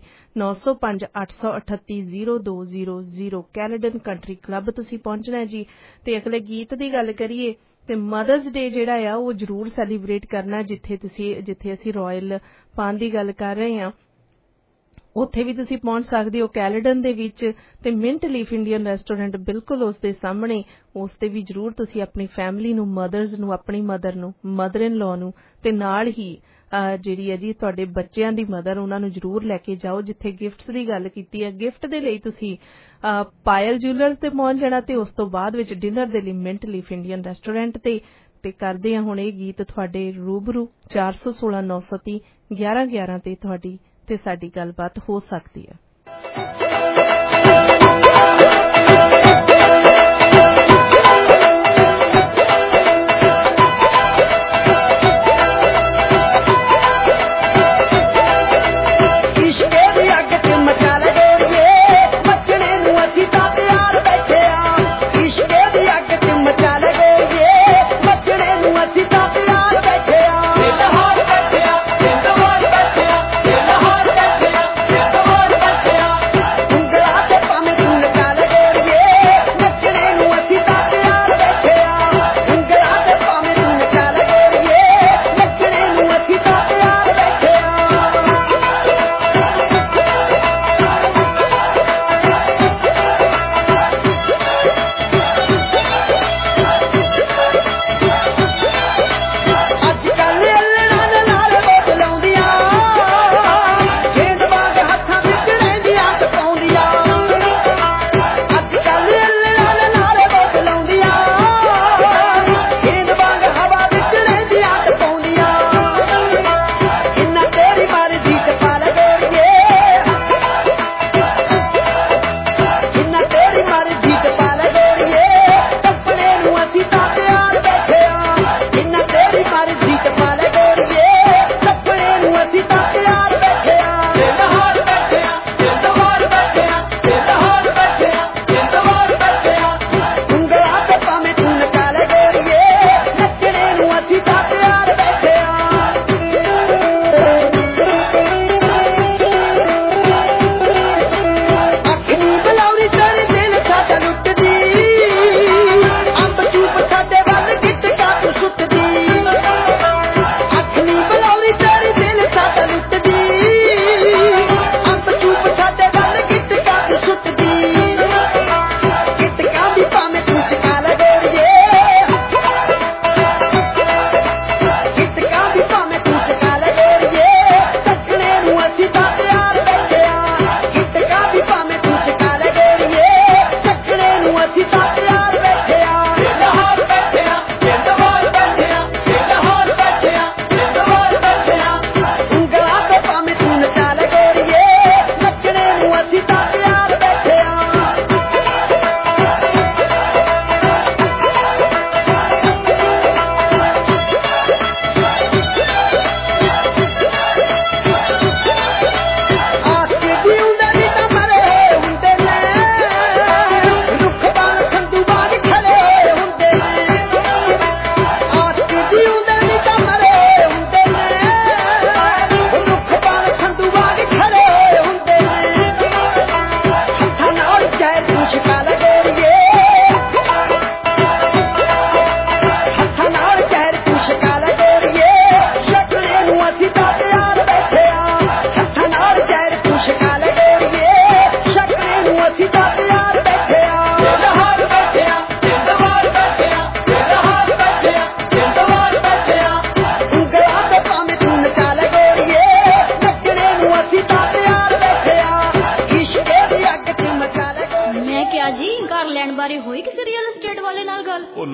905-838-0200 ਕੈਲਡਨ ਕੰਟਰੀ ਕਲੱਬ ਤੁਸੀਂ ਪਹੁੰਚਣਾ ਹੈ ਜੀ। ਤੇ ਅਗਲੇ ਗੀਤ ਦੀ ਗੱਲ ਕਰੀਏ ਤੇ ਮਦਰਸ ਡੇ ਜਿਹੜਾ ਆ ਉਹ ਜ਼ਰੂਰ ਸੈਲੀਬ੍ਰੇਟ ਕਰਨਾ। ਜਿੱਥੇ ਅਸੀਂ ਰਾਇਲ ਪਾਨ ਦੀ ਗੱਲ ਕਰ ਰਹੇ ਹਾਂ ਉੱਥੇ ਵੀ ਤੁਸੀਂ ਪਹੁੰਚ ਸਕਦੇ ਹੋ ਕੈਲਡਨ ਦੇ ਵਿੱਚ ਤੇ ਮਿੰਟ ਲੀਫ ਇੰਡੀਅਨ ਰੈਸਟੋਰੈਂਟ ਬਿਲਕੁਲ ਉਸ ਦੇ ਸਾਹਮਣੇ। ਉਸ ਤੇ ਵੀ ਜ਼ਰੂਰ ਤੁਸੀਂ ਆਪਣੀ ਫੈਮਿਲੀ ਨੂੰ, ਮਦਰਸ ਨੂੰ, ਆਪਣੀ ਮਦਰ ਨੂੰ, ਮਦਰ ਇਨ ਲਾਅ ਨੂੰ ਤੇ ਨਾਲ ਹੀ ਜਿਹੜੀ ਹੈ ਜੀ ਤੁਹਾਡੇ ਬੱਚਿਆਂ ਦੀ ਮਦਰ ਉਹਨਾਂ ਨੂੰ ਜ਼ਰੂਰ ਲੈ ਕੇ ਜਾਓ। ਜਿੱਥੇ ਗਿਫਟਸ ਦੀ ਗੱਲ ਕੀਤੀ ਹੈ, ਗਿਫਟ ਦੇ ਲਈ ਤੁਸੀਂ ਪਾਇਲ ਜੁਐਲਰਸ ਤੇ ਪਹੁੰਚ ਜਾਣਾ ਤੇ ਉਸ ਤੋਂ ਬਾਅਦ ਵਿੱਚ ਡਿਨਰ ਦੇ ਲਈ ਮਿੰਟ ਲੀਫ ਇੰਡੀਅਨ ਰੈਸਟੋਰੈਂਟ ਤੇ ਕਰਦੇ ਹਾਂ ਹੁਣ ਇਹ ਗੀਤ ਤੁਹਾਡੇ ਰੂਬਰੂ। 416-930-1111 ਤੇ ਤੁਹਾਡੀ ਤੇ ਸਾਡੀ ਗੱਲਬਾਤ ਹੋ ਸਕਦੀ ਹੈ।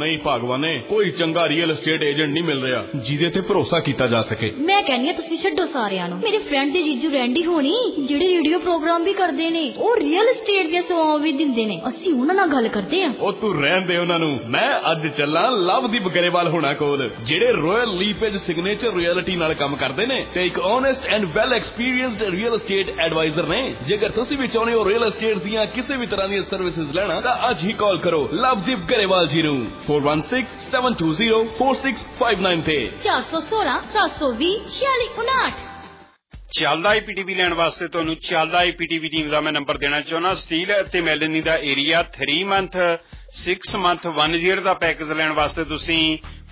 नहीं भागवाने, कोई चंगा रियल एस्टेट एजेंट नहीं मिल रहा जिहदे ते भरोसा कीता जा सके। मैं कहनी आ तुसीं छड्डो सारिਆਂ ਨੂੰ। मेरे फ्रेंड दे जीजू रैंडी होनी ਜਿਹੜੇ रेडियो प्रोग्राम भी करदे ने, ਉਹ रियल एस्टेट ਦੀਆਂ ਸੇਵਾਵਾਂ ਵੀ ਦਿੰਦੇ ਨੇ। ਅਸੀਂ ਉਹਨਾਂ ਨਾਲ ਗੱਲ ਕਰਦੇ ਆ। ਉਹ ਤੂੰ ਰਹਿਣ ਦੇ ਉਹਨਾਂ ਨੂੰ। ਮੈਂ ਅੱਜ ਚੱਲਾਂ ਲਵਦੀਪ ਗਰੇਵਾਲ ਹੋਣਾ ਕੋਲ, ਜਿਹੜੇ ਰਾਇਲ ਲੀਪੇਜ ਸਿਗਨੇਚਰ ਰਿਐਲਿਟੀ ਨਾਲ ਕੰਮ ਕਰਦੇ ਨੇ ਤੇ ਇੱਕ honest and well experienced real estate advisor ਨੇ। ਜੇਕਰ ਤੁਸੀਂ ਵੀ ਚਾਹੁੰਦੇ ਹੋ ਰੀਅਲ ਐਸਟੇਟ ਦੀਆਂ ਕਿਸੇ ਵੀ ਤਰ੍ਹਾਂ ਦੀਆਂ ਸਰਵਿਸਿਜ਼ ਲੈਣਾ ਤਾਂ ਅੱਜ ਹੀ ਕਾਲ ਕਰੋ ਲਵਦੀਪ ਗਰੇਵਾਲ ਜੀ ਨੂੰ 4167204659 ਤੇ 416 720 4659। ਚੱਲਦਾ ਆਈਪੀਟੀਵੀ ਲੈਣ ਵਾਸਤੇ ਤੁਹਾਨੂੰ ਚੱਲਦਾ ਆਈਪੀਟੀਵੀ ਟੀਮ ਦਾ ਮੈਂ ਨੰਬਰ ਦੇਣਾ ਚਾਹੁੰਦਾ। ਸਟੀਲ ਅਤੇ ਮੈਲਨੀ ਦਾ ਏਰੀਆ 3 ਮੰਥ 6 ਮੰਥ 1 ਈਅਰ ਦਾ ਪੈਕੇਜ ਲੈਣ ਵਾਸਤੇ ਤੁਸੀਂ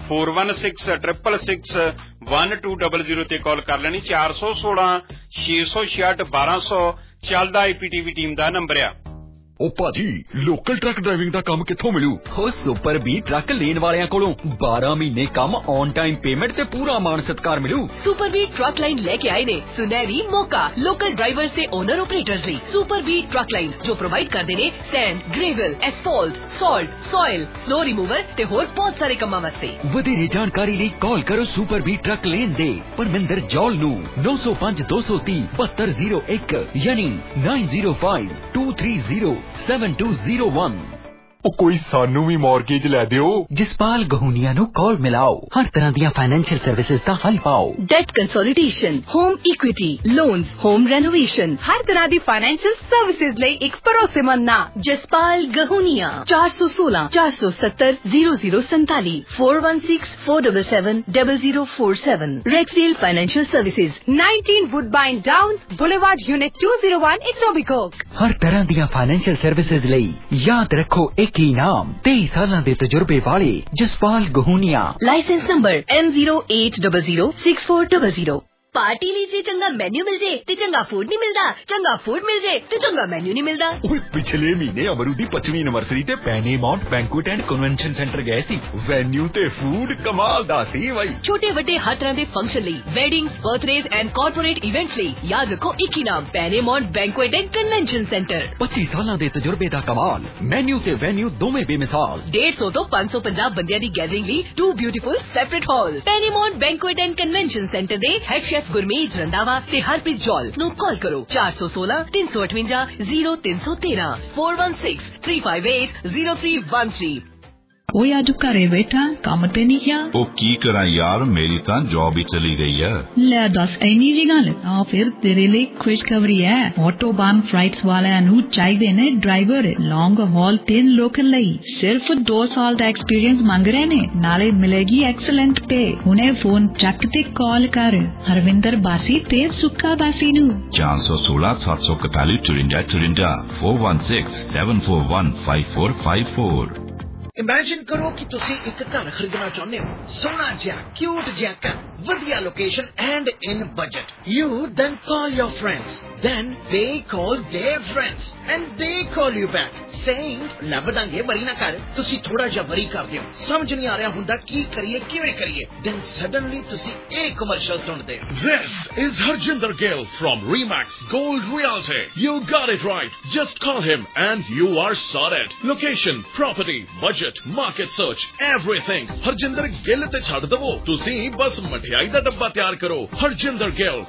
4166661200 ਤੇ ਕਾਲ ਕਰ ਲੈਣੀ। 416 666 1200 ਚੱਲਦਾ ਆਈਪੀਟੀਵੀ ਟੀਮ ਦਾ ਨੰਬਰ ਆ। ਉਹ ਭਾਜੀ ਲੋਕਲ ਟਰੱਕ ਡਰਾਈਵਿੰਗ ਦਾ ਕੰਮ ਕਿੱਥੋਂ ਮਿਲੂ? ਉਹ ਸੁਪਰ ਬੀ ਟਰੱਕ ਲੈਣ ਵਾਲਿਆਂ ਕੋਲੋਂ 12 ਮਹੀਨੇ ਕੰਮ ਔਨ ਟਾਈਮ ਪੇਮੈਂਟ ਤੇ ਪੂਰਾ ਮਾਣ ਸਤਿਕਾਰ ਮਿਲੂ। सुपर बी ट्रक लाइन लेके आए ने सुनहरी मौका लोकल ड्राइवर से ओनर ऑपरेटर्स ਲਈ। सुपर बी ट्रक लाइन जो प्रोवाइड ਕਰਦੇ ਨੇ sand, gravel, asphalt, salt, soil, snow remover ਤੇ ਹੋਰ ਬਹੁਤ ਸਾਰੇ ਕੰਮਾਂ ਵਾਸਤੇ। ਵਧੇਰੇ ਜਾਣਕਾਰੀ ਲਈ ਕਾਲ ਕਰੋ ਸੁਪਰ ਬੀ ਟਰੱਕ ਲੇਨ ਦੇ ਪਰਮਿੰਦਰ ਜੌਲ ਨੂੰ 905 230 7201 ਯਾਨੀ 9052307201। ਉਹ ਕੋਈ ਸਾਨੂੰ ਵੀ ਮੌਰਗੇਜ ਲੈ ਦਿਓ। ਜਸਪਾਲ ਗਹੂਨੀਆ ਨੂੰ ਕਾਲ ਮਿਲਾਓ, ਹਰ ਤਰ੍ਹਾਂ ਦੀਆਂ ਫਾਈਨੈਂਸ਼ੀਅਲ ਸਰਵਿਸਿਜ਼ ਦਾ ਹੱਲ ਪਾਓ। Debt consolidation, home equity, loans, home renovation, हर तरह दी फाइनेंशियल सर्विसेज ਲਈ ਇੱਕ ਭਰੋਸੇਮੰਦ ਨਾਂ Jaspal Gahunia. 416 470 0047 416 477 0047। Rexel financial services 19 Woodbine Downs Boulevard unit 201 Etobicoke. हर तरह ਦੀਆਂ ਫਾਈਨੈਂਸ਼ੀਅਲ ਸਰਵਿਸਿਜ਼ ਲਈ ਯਾਦ ਰੱਖੋ ਇੱਕ ਹੀ ਨਾਮ 23 ਸਾਲਾਂ ਦੇ ਤਜਰਬੇ ਵਾਲੇ Jaspal Gahunia. Licence number N08006400। Party ਲਈ ਜੇ ਚੰਗਾ ਮੈਨੂ ਮਿਲ ਜੇ ਤੇ ਚੰਗਾ ਫੂਡ ਨਹੀਂ ਮਿਲਦਾ, ਚੰਗਾ ਫੂਡ ਮਿਲ ਜੇ ਤੇ ਚੰਗਾ ਮੈਨੂ ਨਹੀਂ ਮਿਲਦਾ। ਓਏ ਪਿਛਲੇ ਮਹੀਨੇ ਅਮਰੂ ਦੀ 25ਵੀਂ ਐਨਵਰਸਰੀ ਤੇ Pennymount banquet and convention centre ਗਏ ਸੀ। ਵੈਨਿਊ ਤੇ ਫੂਡ ਕਮਾਲ ਦਾ ਸੀ ਬਾਈ। ਛੋਟੇ ਵੱਡੇ ਹਰ ਤਰ੍ਹਾਂ ਦੇ ਫੰਕਸ਼ਨ ਲਈ, weddings, birthdays and corporate events ਲਈ ਯਾਦ ਰੱਖੋ ਇੱਕ ਹੀ ਨਾਮ Pennymount banquet and convention centre. 25 ਸਾਲਾਂ ਦੇ ਤਜਰਬੇ ਦਾ ਕਮਾਲ, ਮੈਨੂ ਤੇ ਵੈਨਿਊ ਦੋਵੇਂ ਬੇਮਿਸਾਲ। 150 ਤੋਂ 550 ਬੰਦਿਆਂ ਦੀ ਗੈਦਰਿੰਗ ਲਈ 2 beautiful separate hall. Pennymount banquet and convention centre ਦੇ ਹੈਡ ਸ਼ੈਫ ਗੁਰਮੀਤ ਰੰਧਾਵਾ ਤੇ ਹਰਪ੍ਰੀਤ ਜੌਲ ਨੂੰ ਕਾਲ ਕਰੋ 416 358 0313 416 358 0313। ਓਏ ਅੱਜ ਘਰੇ ਬੈਠਾ ਕੰਮ ਤੇ ਨਹੀਂ ਗਿਆ? ਉਹ ਕੀ ਕਰਾਂ ਯਾਰ, ਮੇਰੀ ਤਾਂ ਜੌਬ ਹੀ ਚਲੀ ਗਈ ਹੈ। ਲੈ ਦੱਸ ਇੰਨੀ ਜੀ ਗੱਲ? ਆ ਫਿਰ ਤੇਰੇ ਲਈ ਖੁਸ਼ਖਬਰੀ ਹੈ। ਆਟੋਬਾਨ ਫਲਾਈਟਸ ਵਾਲਿਆਂ ਨੂੰ ਚਾਹੀਦੇ ਨੇ ਡਰਾਈਵਰ ਲੌਂਗ ਹਾਲ ਤੇ ਲੋਕਲ ਲਈ। ਸਿਰਫ 2 ਸਾਲ ਦਾ ਐਕਸਪੀਰੀਅੰਸ ਮੰਗ ਰਹੇ ਨੇ, ਨਾਲੇ ਮਿਲੇਗੀ ਐਕਸਲੈਂਟ ਪੇ। ਹੁਣੇ ਫੋਨ ਚੱਕ ਤੇ ਕਾਲ ਕਰ ਹਰਵਿੰਦਰ ਬਾਸੀ ਤੇ ਸੁੱਕਾ ਬਾਸੀ ਨੂੰ। 416 741 54 416 741 5454। ਇਮੇਜਿਨ ਕਰੋ ਕਿ ਤੁਸੀਂ ਇੱਕ ਘਰ ਖਰੀਦਣਾ ਚਾਹੁੰਦੇ ਹੋ, ਸੋਹਣਾ ਜਿਹਾ ਕਿਊਟ ਜਿਹਾ ਘਰ, ਵਧੀਆ location and in budget. You then call your friends, then they call their friends and they call you back saying ਲੱਭ ਦਾਂਗੇ ਬਰੀ ਨਾ ਕਰ। ਤੁਸੀਂ ਥੋੜਾ ਜਿਹਾ ਵਰੀ ਕਰਦੇ ਹੋ, ਸਮਝ ਨਹੀਂ ਆ ਰਿਹਾ ਹੁੰਦਾ ਕੀ ਕਰੀਏ ਕਿਵੇਂ ਕਰੀਏ। then suddenly ਤੁਸੀਂ ਇਹ ਕਮਰਸ਼ੀਅਲ ਸੁਣਦੇ ਹੋ। This is Harjinder Gill from Remax Gold Realty. You got it right. Just call him and you are sorted. Location, property, budget, market search, everything. Harjinder Gill ਤੇ ਛੱਡ ਦਵੋ, ਤੁਸੀਂ ਬਸ ਮਠਿਆਈ ਦਾ ਡੱਬਾ ਤਿਆਰ ਕਰੋ। Harjinder Gill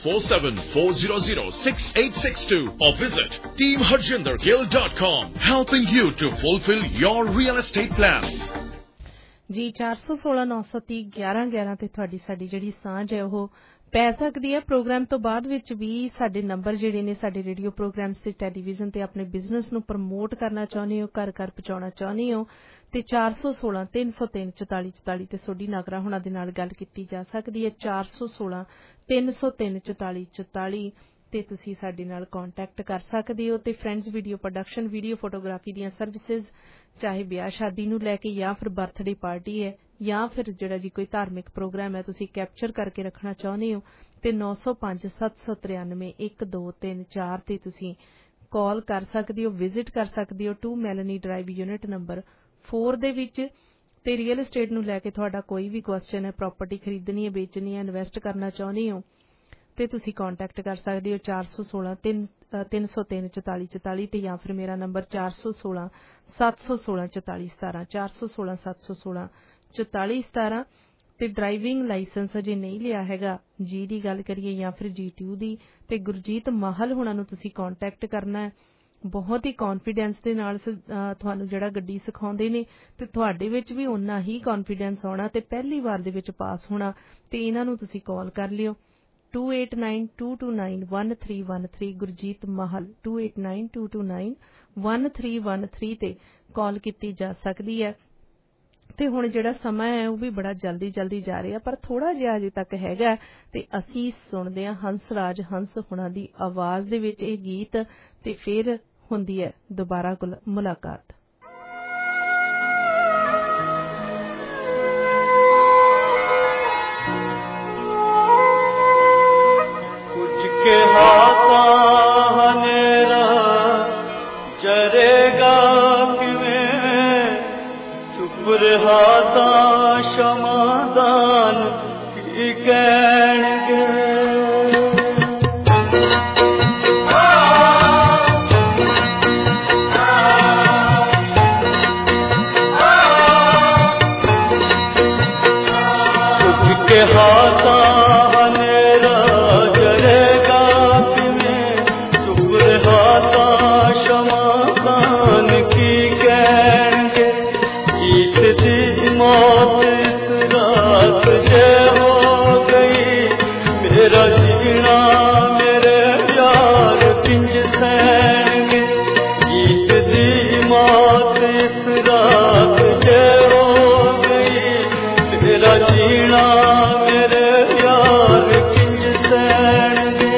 6474006862 or visit teamharjindergill.com, helping you to fulfill your real estate plans. ਜੀ 416 930 1111 ਤੇ ਤੁਹਾਡੀ ਸਾਡੀ ਜਿਹੜੀ ਸਾਂਝ ਹੈ ਉਹ ਪੈ ਸਕਦੀ ਹੈ। ਪ੍ਰੋਗਰਾਮ ਤੋਂ ਬਾਅਦ ਵਿੱਚ ਵੀ ਸਾਡੇ ਨੰਬਰ ਜਿਹੜੇ ਨੇ ਸਾਡੇ ਰੇਡੀਓ ਪ੍ਰੋਗਰਾਮਸ ਤੇ ਟੈਲੀਵਿਜ਼ਨ ਤੇ ਆਪਣੇ ਬਿਜ਼ਨਸ ਨੂੰ ਪ੍ਰਮੋਟ ਕਰਨਾ ਚਾਹੁੰਦੇ ਹੋ, ਘਰ ਘਰ ਪਹੁੰਚਾਉਣਾ ਚਾਹੁੰਦੇ ਹੋ ਤੇ 416 303 44 44 ਤੇ ਸੋਡੀ ਨਾਗਰਾ ਹੁਣਾਂ ਦੇ ਨਾਲ ਗੱਲ ਕੀਤੀ ਜਾ ਸਕਦੀ ਹੈ। 416 303 44 44 ਤੇ ਤੁਸੀਂ ਸਾਡੇ ਨਾਲ ਕੰਟੈਕਟ ਕਰ ਸਕਦੇ ਹੋ। ਤੇ friends video production, video photography ਦੀਆਂ ਸਰਵਿਸਿਜ਼, ਚਾਹੇ ਵਿਆਹ ਸ਼ਾਦੀ ਨੂੰ ਲੈ ਕੇ ਜਾਂ ਫਿਰ ਬਰਥਡੇ ਪਾਰਟੀ ਹੈ ਜਾਂ ਫਿਰ ਜਿਹੜਾ ਜੀ ਕੋਈ ਧਾਰਮਿਕ ਪ੍ਰੋਗਰਾਮ ਹੈ ਤੁਸੀਂ ਕੈਪਚਰ ਕਰਕੇ ਰੱਖਣਾ ਚਾਹੁੰਦੇ ਹੋ ਤੇ 905 793 1234 ਤੇ ਤੁਸੀਂ ਕਾਲ ਕਰ ਸਕਦੇ ਹੋ, ਵਿਜ਼ਿਟ ਕਰ ਸਕਦੇ ਹੋ 2 ਮੈਲਨੀ ਡਰਾਈਵ ਯੂਨਿਟ ਨੰਬਰ 4 ਦੇ ਵਿੱਚ। ਤੇ ਰੀਅਲ ਏਸਟੇਟ ਨੂੰ ਲੈ ਕੇ ਤੁਹਾਡਾ ਕੋਈ ਵੀ ਕੁਐਸਚਨ ਹੈ, ਪ੍ਰਾਪਰਟੀ ਖਰੀਦਣੀ ਹੈ, ਵੇਚਣੀ ਹੈ, ਇਨਵੈਸਟ ਕਰਨਾ ਚਾਹੁੰਦੇ ਹੋ ਤੇ ਤੁਸੀਂ ਕੰਟੈਕਟ ਕਰ ਸਕਦੇ ਹੋ 416 303 44 44 ਤੇ ਜਾਂ ਫਿਰ ਮੇਰਾ ਨੰਬਰ 416 716 44 17 416 716 44 17 ਤੇ ਡਰਾਈਵਿੰਗ ਲਾਇਸੈਂਸ ਅਜੇ ਨਹੀਂ ਲਿਆ ਹੈਗਾ ਜੀ ਦੀ ਗੱਲ ਕਰੀਏ ਜਾਂ ਫਿਰ G2 ਦੀ ਤੇ ਗੁਰਜੀਤ ਮਾਹਲ ਹੁਣਾਂ ਨੂੰ ਤੁਸੀਂ ਕੰਟੈਕਟ ਕਰਨਾ ਹੈ। ਬਹੁਤ ਹੀ ਕੌਨਫੀਡੈਂਸ ਦੇ ਨਾਲ ਤੁਹਾਨੂੰ ਜਿਹੜਾ ਗੱਡੀ ਸਿਖਾਉਂਦੇ ਨੇ ਤੇ ਤੁਹਾਡੇ ਵਿੱਚ ਵੀ ਓਨਾ ਹੀ ਕੌਨਫੀਡੈਂਸ ਆਉਣਾ ਤੇ ਪਹਿਲੀ ਵਾਰ ਦੇ ਵਿੱਚ ਪਾਸ ਹੋਣਾ ਤੇ ਇਹਨਾਂ ਨੂੰ ਤੁਸੀਂ ਕਾਲ ਕਰ ਲਿਓ 2892291313 ਗੁਰਜੀਤ ਮਾਹਲ 2892291313 ਤੇ ਕਾਲ ਕੀਤੀ ਜਾ ਸਕਦੀ ਹੈ। ਤੇ ਹੁਣ ਜਿਹੜਾ ਸਮਾਂ ਹੈ ਉਹ ਵੀ ਬੜਾ ਜਲਦੀ ਜਾ ਰਿਹਾ ਪਰ ਥੋੜਾ ਜਿਹਾ ਅਜੇ ਤੱਕ ਹੈਗਾ ਤੇ ਅਸੀਂ ਸੁਣਦੇ ਹਾਂ ਹੰਸਰਾਜ ਹੰਸ ਹੁਣਾਂ ਦੀ ਆਵਾਜ਼ ਦੇ ਵਿੱਚ ਇਹ ਗੀਤ ਤੇ ਫਿਰ ਹੁੰਦੀ ਹੈ ਦੁਬਾਰਾ ਮੁਲਾਕਾਤ। ਕੁਝ ਕਿਹਾ ਤਾਂ ਹਨੇਰਾ ਜਰੇਗਾ ਕਿਵੇਂ ਚੁੱਪ ਰਿਹਾ ਤਾਂ ਸ਼ਮਾਦਾਨ ਕੀ ਕਹਿਣਗੇ। ਕਿਹਾ ਤਾਂ ਹਨੇਰਾ ਜਰੇਗਾ ਕਿਵੇਂ ਚੁੱਪ ਰਿਹਾ ਤਾਂ ਸ਼ਮਾਦਾਨ ਕੀ ਕਹਿਣਗੇ। ਜੀਤ ਦੀ ਮੌਤ ਇਸ ਰਾਤ ਜੇ ਹੋ ਗਈ ਮੇਰਾ ਜੀਣਾ ਮੇਰੇ ਯਾਰ ਕਿੰਜ ਸਹਿਣਗੇ। ਜੀਤ ਦੀ ਮੌਤ ਇਸ ਰਾਤ ਜੇ ਹੋ ਗਈ ਮੇਰਾ ਜੀਣਾ ਮੇਰੇ ਯਾਰ ਕਿੰਜ ਸਹਿਣਗੇ।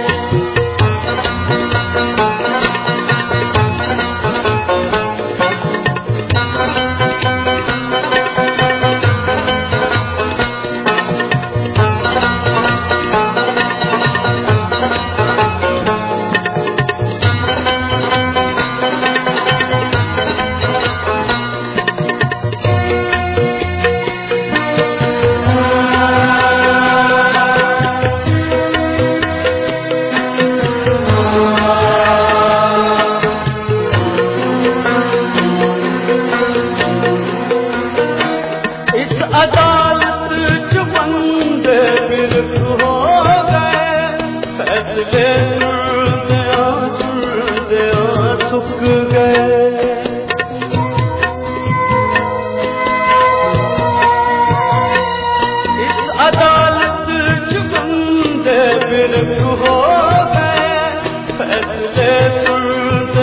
अदालत च बंदे बिरक हो गए फैसले सुनदे सुख गए। इस अदालत च बंदे बिरक हो गए फैसले सुनदे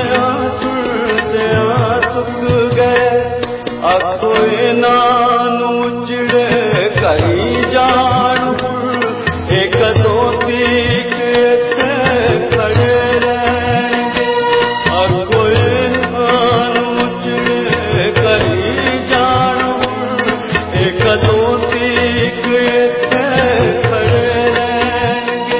सुख गए। आखो इनानू चिड़े कई जान एक दो तीक खड़े रहेंगे। आखो इनानू चिड़े कई जान एक दो तीक खड़े रहेंगे।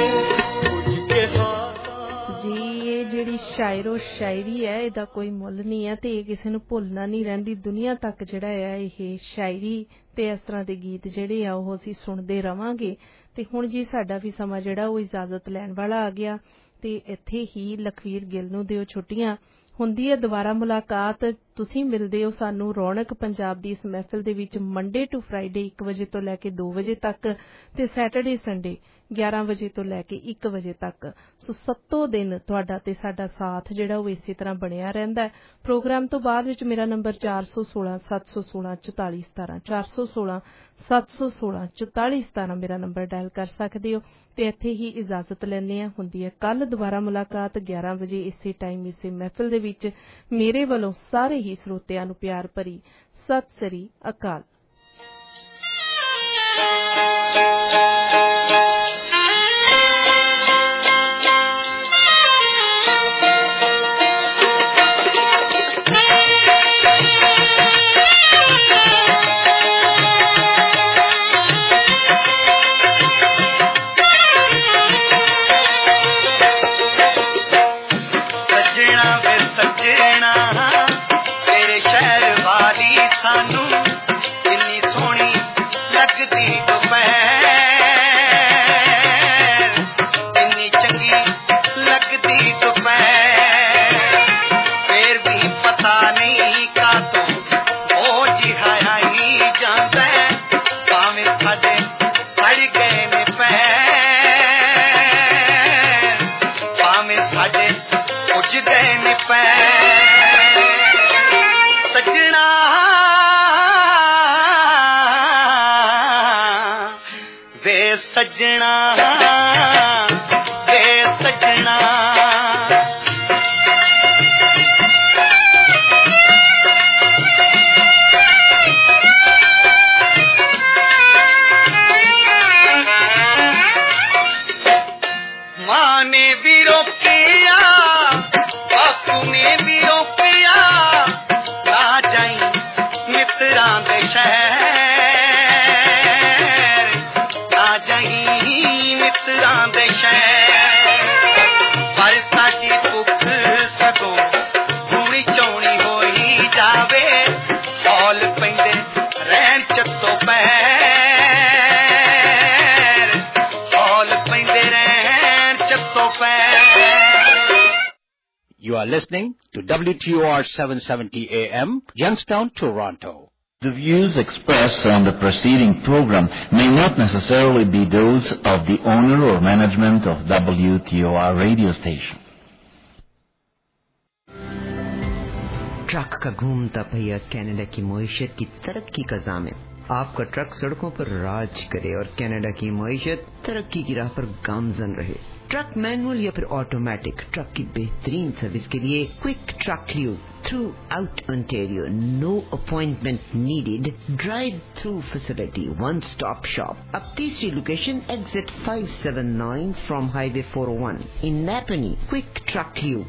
जी ये ਜਿਹੜੀ ਸ਼ਾਇਰੋ ਸ਼ਾਇਰੀ ਹੈ ਇਹਦਾ ਕੋਈ ਮੁੱਲ ਨਹੀਂ ਹੈ ਤੇ ਇਹ ਕਿਸੇ ਨੂੰ ਭੁੱਲਣਾ ਨਹੀਂ ਰਹਿੰਦੀ। ਦੁਨੀਆ ਤੱਕ ਜਿਹੜਾ ਹੈ ਇਹ ਸ਼ਾਇਰੀ ਤੇ ਇਸ ਤਰ੍ਹਾਂ ਦੇ ਗੀਤ ਜਿਹੜੇ ਆ ਉਹ ਅਸੀਂ ਸੁਣਦੇ ਰਵਾਂਗੇ। ਤੇ ਹੁਣ ਜੀ ਸਾਡਾ ਵੀ ਸਮਾਂ ਜਿਹੜਾ ਉਹ ਇਜਾਜ਼ਤ ਲੈਣ ਵਾਲਾ ਆ ਗਿਆ ਤੇ ਇੱਥੇ ਹੀ ਲਖਵੀਰ ਗਿੱਲ ਨੂੰ ਦਿਓ ਛੁੱਟੀਆਂ। ਹੁੰਦੀ ਹੈ ਦੁਬਾਰਾ ਮੁਲਾਕਾਤ। ਤੁਸੀਂ ਮਿਲਦੇ ਹੋ ਸਾਨੂੰ ਰੌਣਕ ਪੰਜਾਬ ਦੀ ਇਸ ਮਹਿਫਿਲ ਦੇ ਵਿੱਚ ਮੰਡੇ ਟੂ ਫਰਾਈਡੇ 1 ਵਜੇ ਤੋਂ ਲੈ ਕੇ 2 ਵਜੇ ਤੱਕ ਤੇ ਸੈਟਰਡੇ ਸੰਡੇ 11 ਵਜੇ ਤੋਂ ਲੈ ਕੇ 1 ਵਜੇ ਤੱਕ। ਸੋ 7 ਦਿਨ ਤੁਹਾਡਾ ਤੇ ਸਾਡਾ ਸਾਥ ਜਿਹੜਾ ਉਹ ਇਸੇ ਤਰ੍ਹਾਂ ਬਣਿਆ ਰਹਿੰਦਾ ਹੈ। ਪ੍ਰੋਗਰਾਮ ਤੋਂ ਬਾਅਦ ਵਿੱਚ ਮੇਰਾ ਨੰਬਰ 416 716 44 17 416 716 44 17 ਮੇਰਾ ਨੰਬਰ ਡਾਇਲ ਕਰ ਸਕਦੇ ਹੋ ਤੇ ਇੱਥੇ ਹੀ ਇਜਾਜ਼ਤ ਲੈਂਦੇ ਹਾਂ। ਹੁੰਦੀ ਹੈ ਕੱਲ ਦੁਬਾਰਾ ਮੁਲਾਕਾਤ 11 ਵਜੇ ਇਸੇ ਟਾਈਮ ਇਸੇ ਮਹਿਫਿਲ ਦੇ ਵਿੱਚ। ਮੇਰੇ ਵੱਲੋਂ ਸਾਰੇ ਹੀ ਸਰੋਤਿਆਂ ਨੂੰ ਪਿਆਰ ਭਰੀ ਸਤਿ ਸ੍ਰੀ ਅਕਾਲ। सजना तेरे शहर वाली सानू पैर भावें साडे उजदे ने पैर सजना वे सजना वे सजना माँ ने भी रोकिया बापू ने भी रोकिया ना जाई मित्रां दे शहर ना जाई मित्रां दे शहर पर साडी भुख सगों हुणी चौनी होई जावे हौल पैंदे रहन चत्तो पैर हौल पैंदे रहन चत्तो पैर। You are listening to WTOR 770 AM, Youngstown, Toronto. The views expressed on the preceding program may not necessarily be those of the owner or management of WTOR radio station. Truck का घूमता पहिया कनाडा की मईशत की तरक्की का ज़ामिन। आपका ट्रक सड़कों पर राज करे और कनाडा की मईशत तरक्की की राह पर गामजन रहे। ट्रक मैनुअल या फिर ऑटोमेटिक, ट्रक की बेहतरीन सर्विस के लिए quick truck lube throughout Ontario, no appointment needed, drive through facility, one stop shop. अब तीसरी location exit 579 from highway 401 in Nepean. Quick truck lube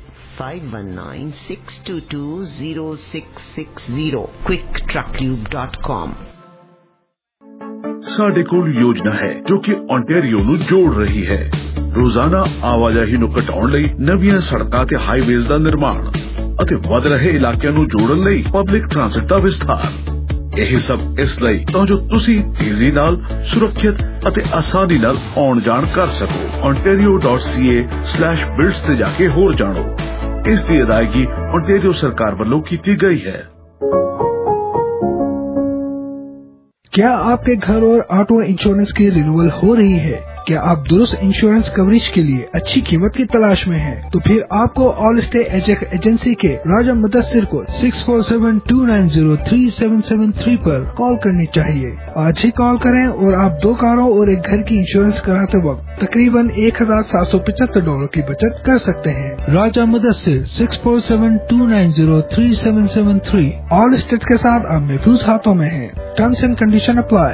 5196220660 quicktrucklube.com। ਸਾਡੇ ਕੋਲ ਯੋਜਨਾ ਹੈ ਜੋ ਕਿ ਓਨਟਾਰੀਓ ਨੂੰ ਜੋੜ ਰਹੀ ਹੈ। ਰੋਜ਼ਾਨਾ ਆਵਾਜਾਈ ਨੂੰ ਘਟਾਉਣ ਲਈ ਨਵੀਆਂ ਸੜਕਾਂ ਤੇ ਹਾਈਵੇਜ਼ ਦਾ ਨਿਰਮਾਣ ਅਤੇ ਵਧ ਰਹੇ ਇਲਾਕਿਆਂ ਨੂੰ ਜੋੜਨ ਲਈ ਪਬਲਿਕ ਟ੍ਰਾਂਸਪੋਰਟ ਦਾ ਵਿਸਥਾਰ। ਇਹ ਸਭ ਇਸ ਲਈ ਤਾਂ ਜੋ ਤੁਸੀਂ ਤੇਜ਼ੀ ਨਾਲ, ਸੁਰੱਖਿਅਤ ਅਤੇ ਆਸਾਨੀ ਨਾਲ ਆਉਣ ਜਾਣ ਕਰ ਸਕੋ। ontario.ca/builds ਤੇ ਜਾ ਕੇ ਹੋਰ ਜਾਣੋ। ਇਸ ਦੀ ਅਦਾਇਗੀ ਓਨਟਾਰੀਓ ਸਰਕਾਰ ਵੱਲੋਂ ਕੀਤੀ ਗਈ ਹੈ। क्या आपके घर और ऑटो इंश्योरेंस की रिन्यूअल हो रही है? क्या आप दुरुस्त इंश्योरेंस कवरेज के लिए अच्छी कीमत की तलाश में हैं? तो फिर आपको ऑल स्टे एजेंट एजेंसी के राजा मुदस्सिर को 6472903773 पर कॉल करनी चाहिए। आज ही कॉल करें और आप 2 कारों और एक घर की इंश्योरेंस कराते वक्त तकरीबन $1,775 की बचत कर सकते हैं। राजा मुदस्सिर 6472903773 ऑल स्टेट के साथ आप महफूज हाथों में हैं। Terms and condition apply.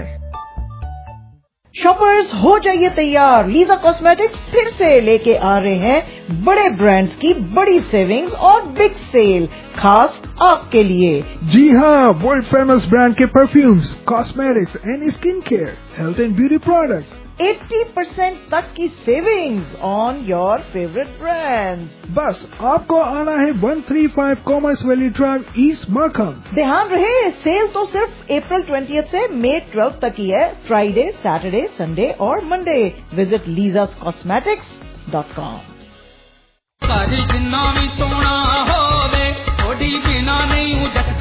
Shoppers हो जाइए तैयार, लीजा कॉस्मेटिक्स फिर से लेके आ रहे हैं बड़े ब्रांड्स की बड़ी सेविंग्स और बिग सेल खास आपके लिए। जी हाँ, वर्ल्ड फेमस ब्रांड के perfumes, cosmetics and skin care, health and beauty products, 80% तक की savings on your favourite brands. बस आपको आना है 135 Commerce Valley Drive, East Markham. ध्यान रहे, सेल तो सिर्फ अप्रैल 20 से मई 12 तक ही है। फ्राइडे, सैटरडे, संडे और मंडे। Visit lisascosmetics.com। जिन्ना भी सोना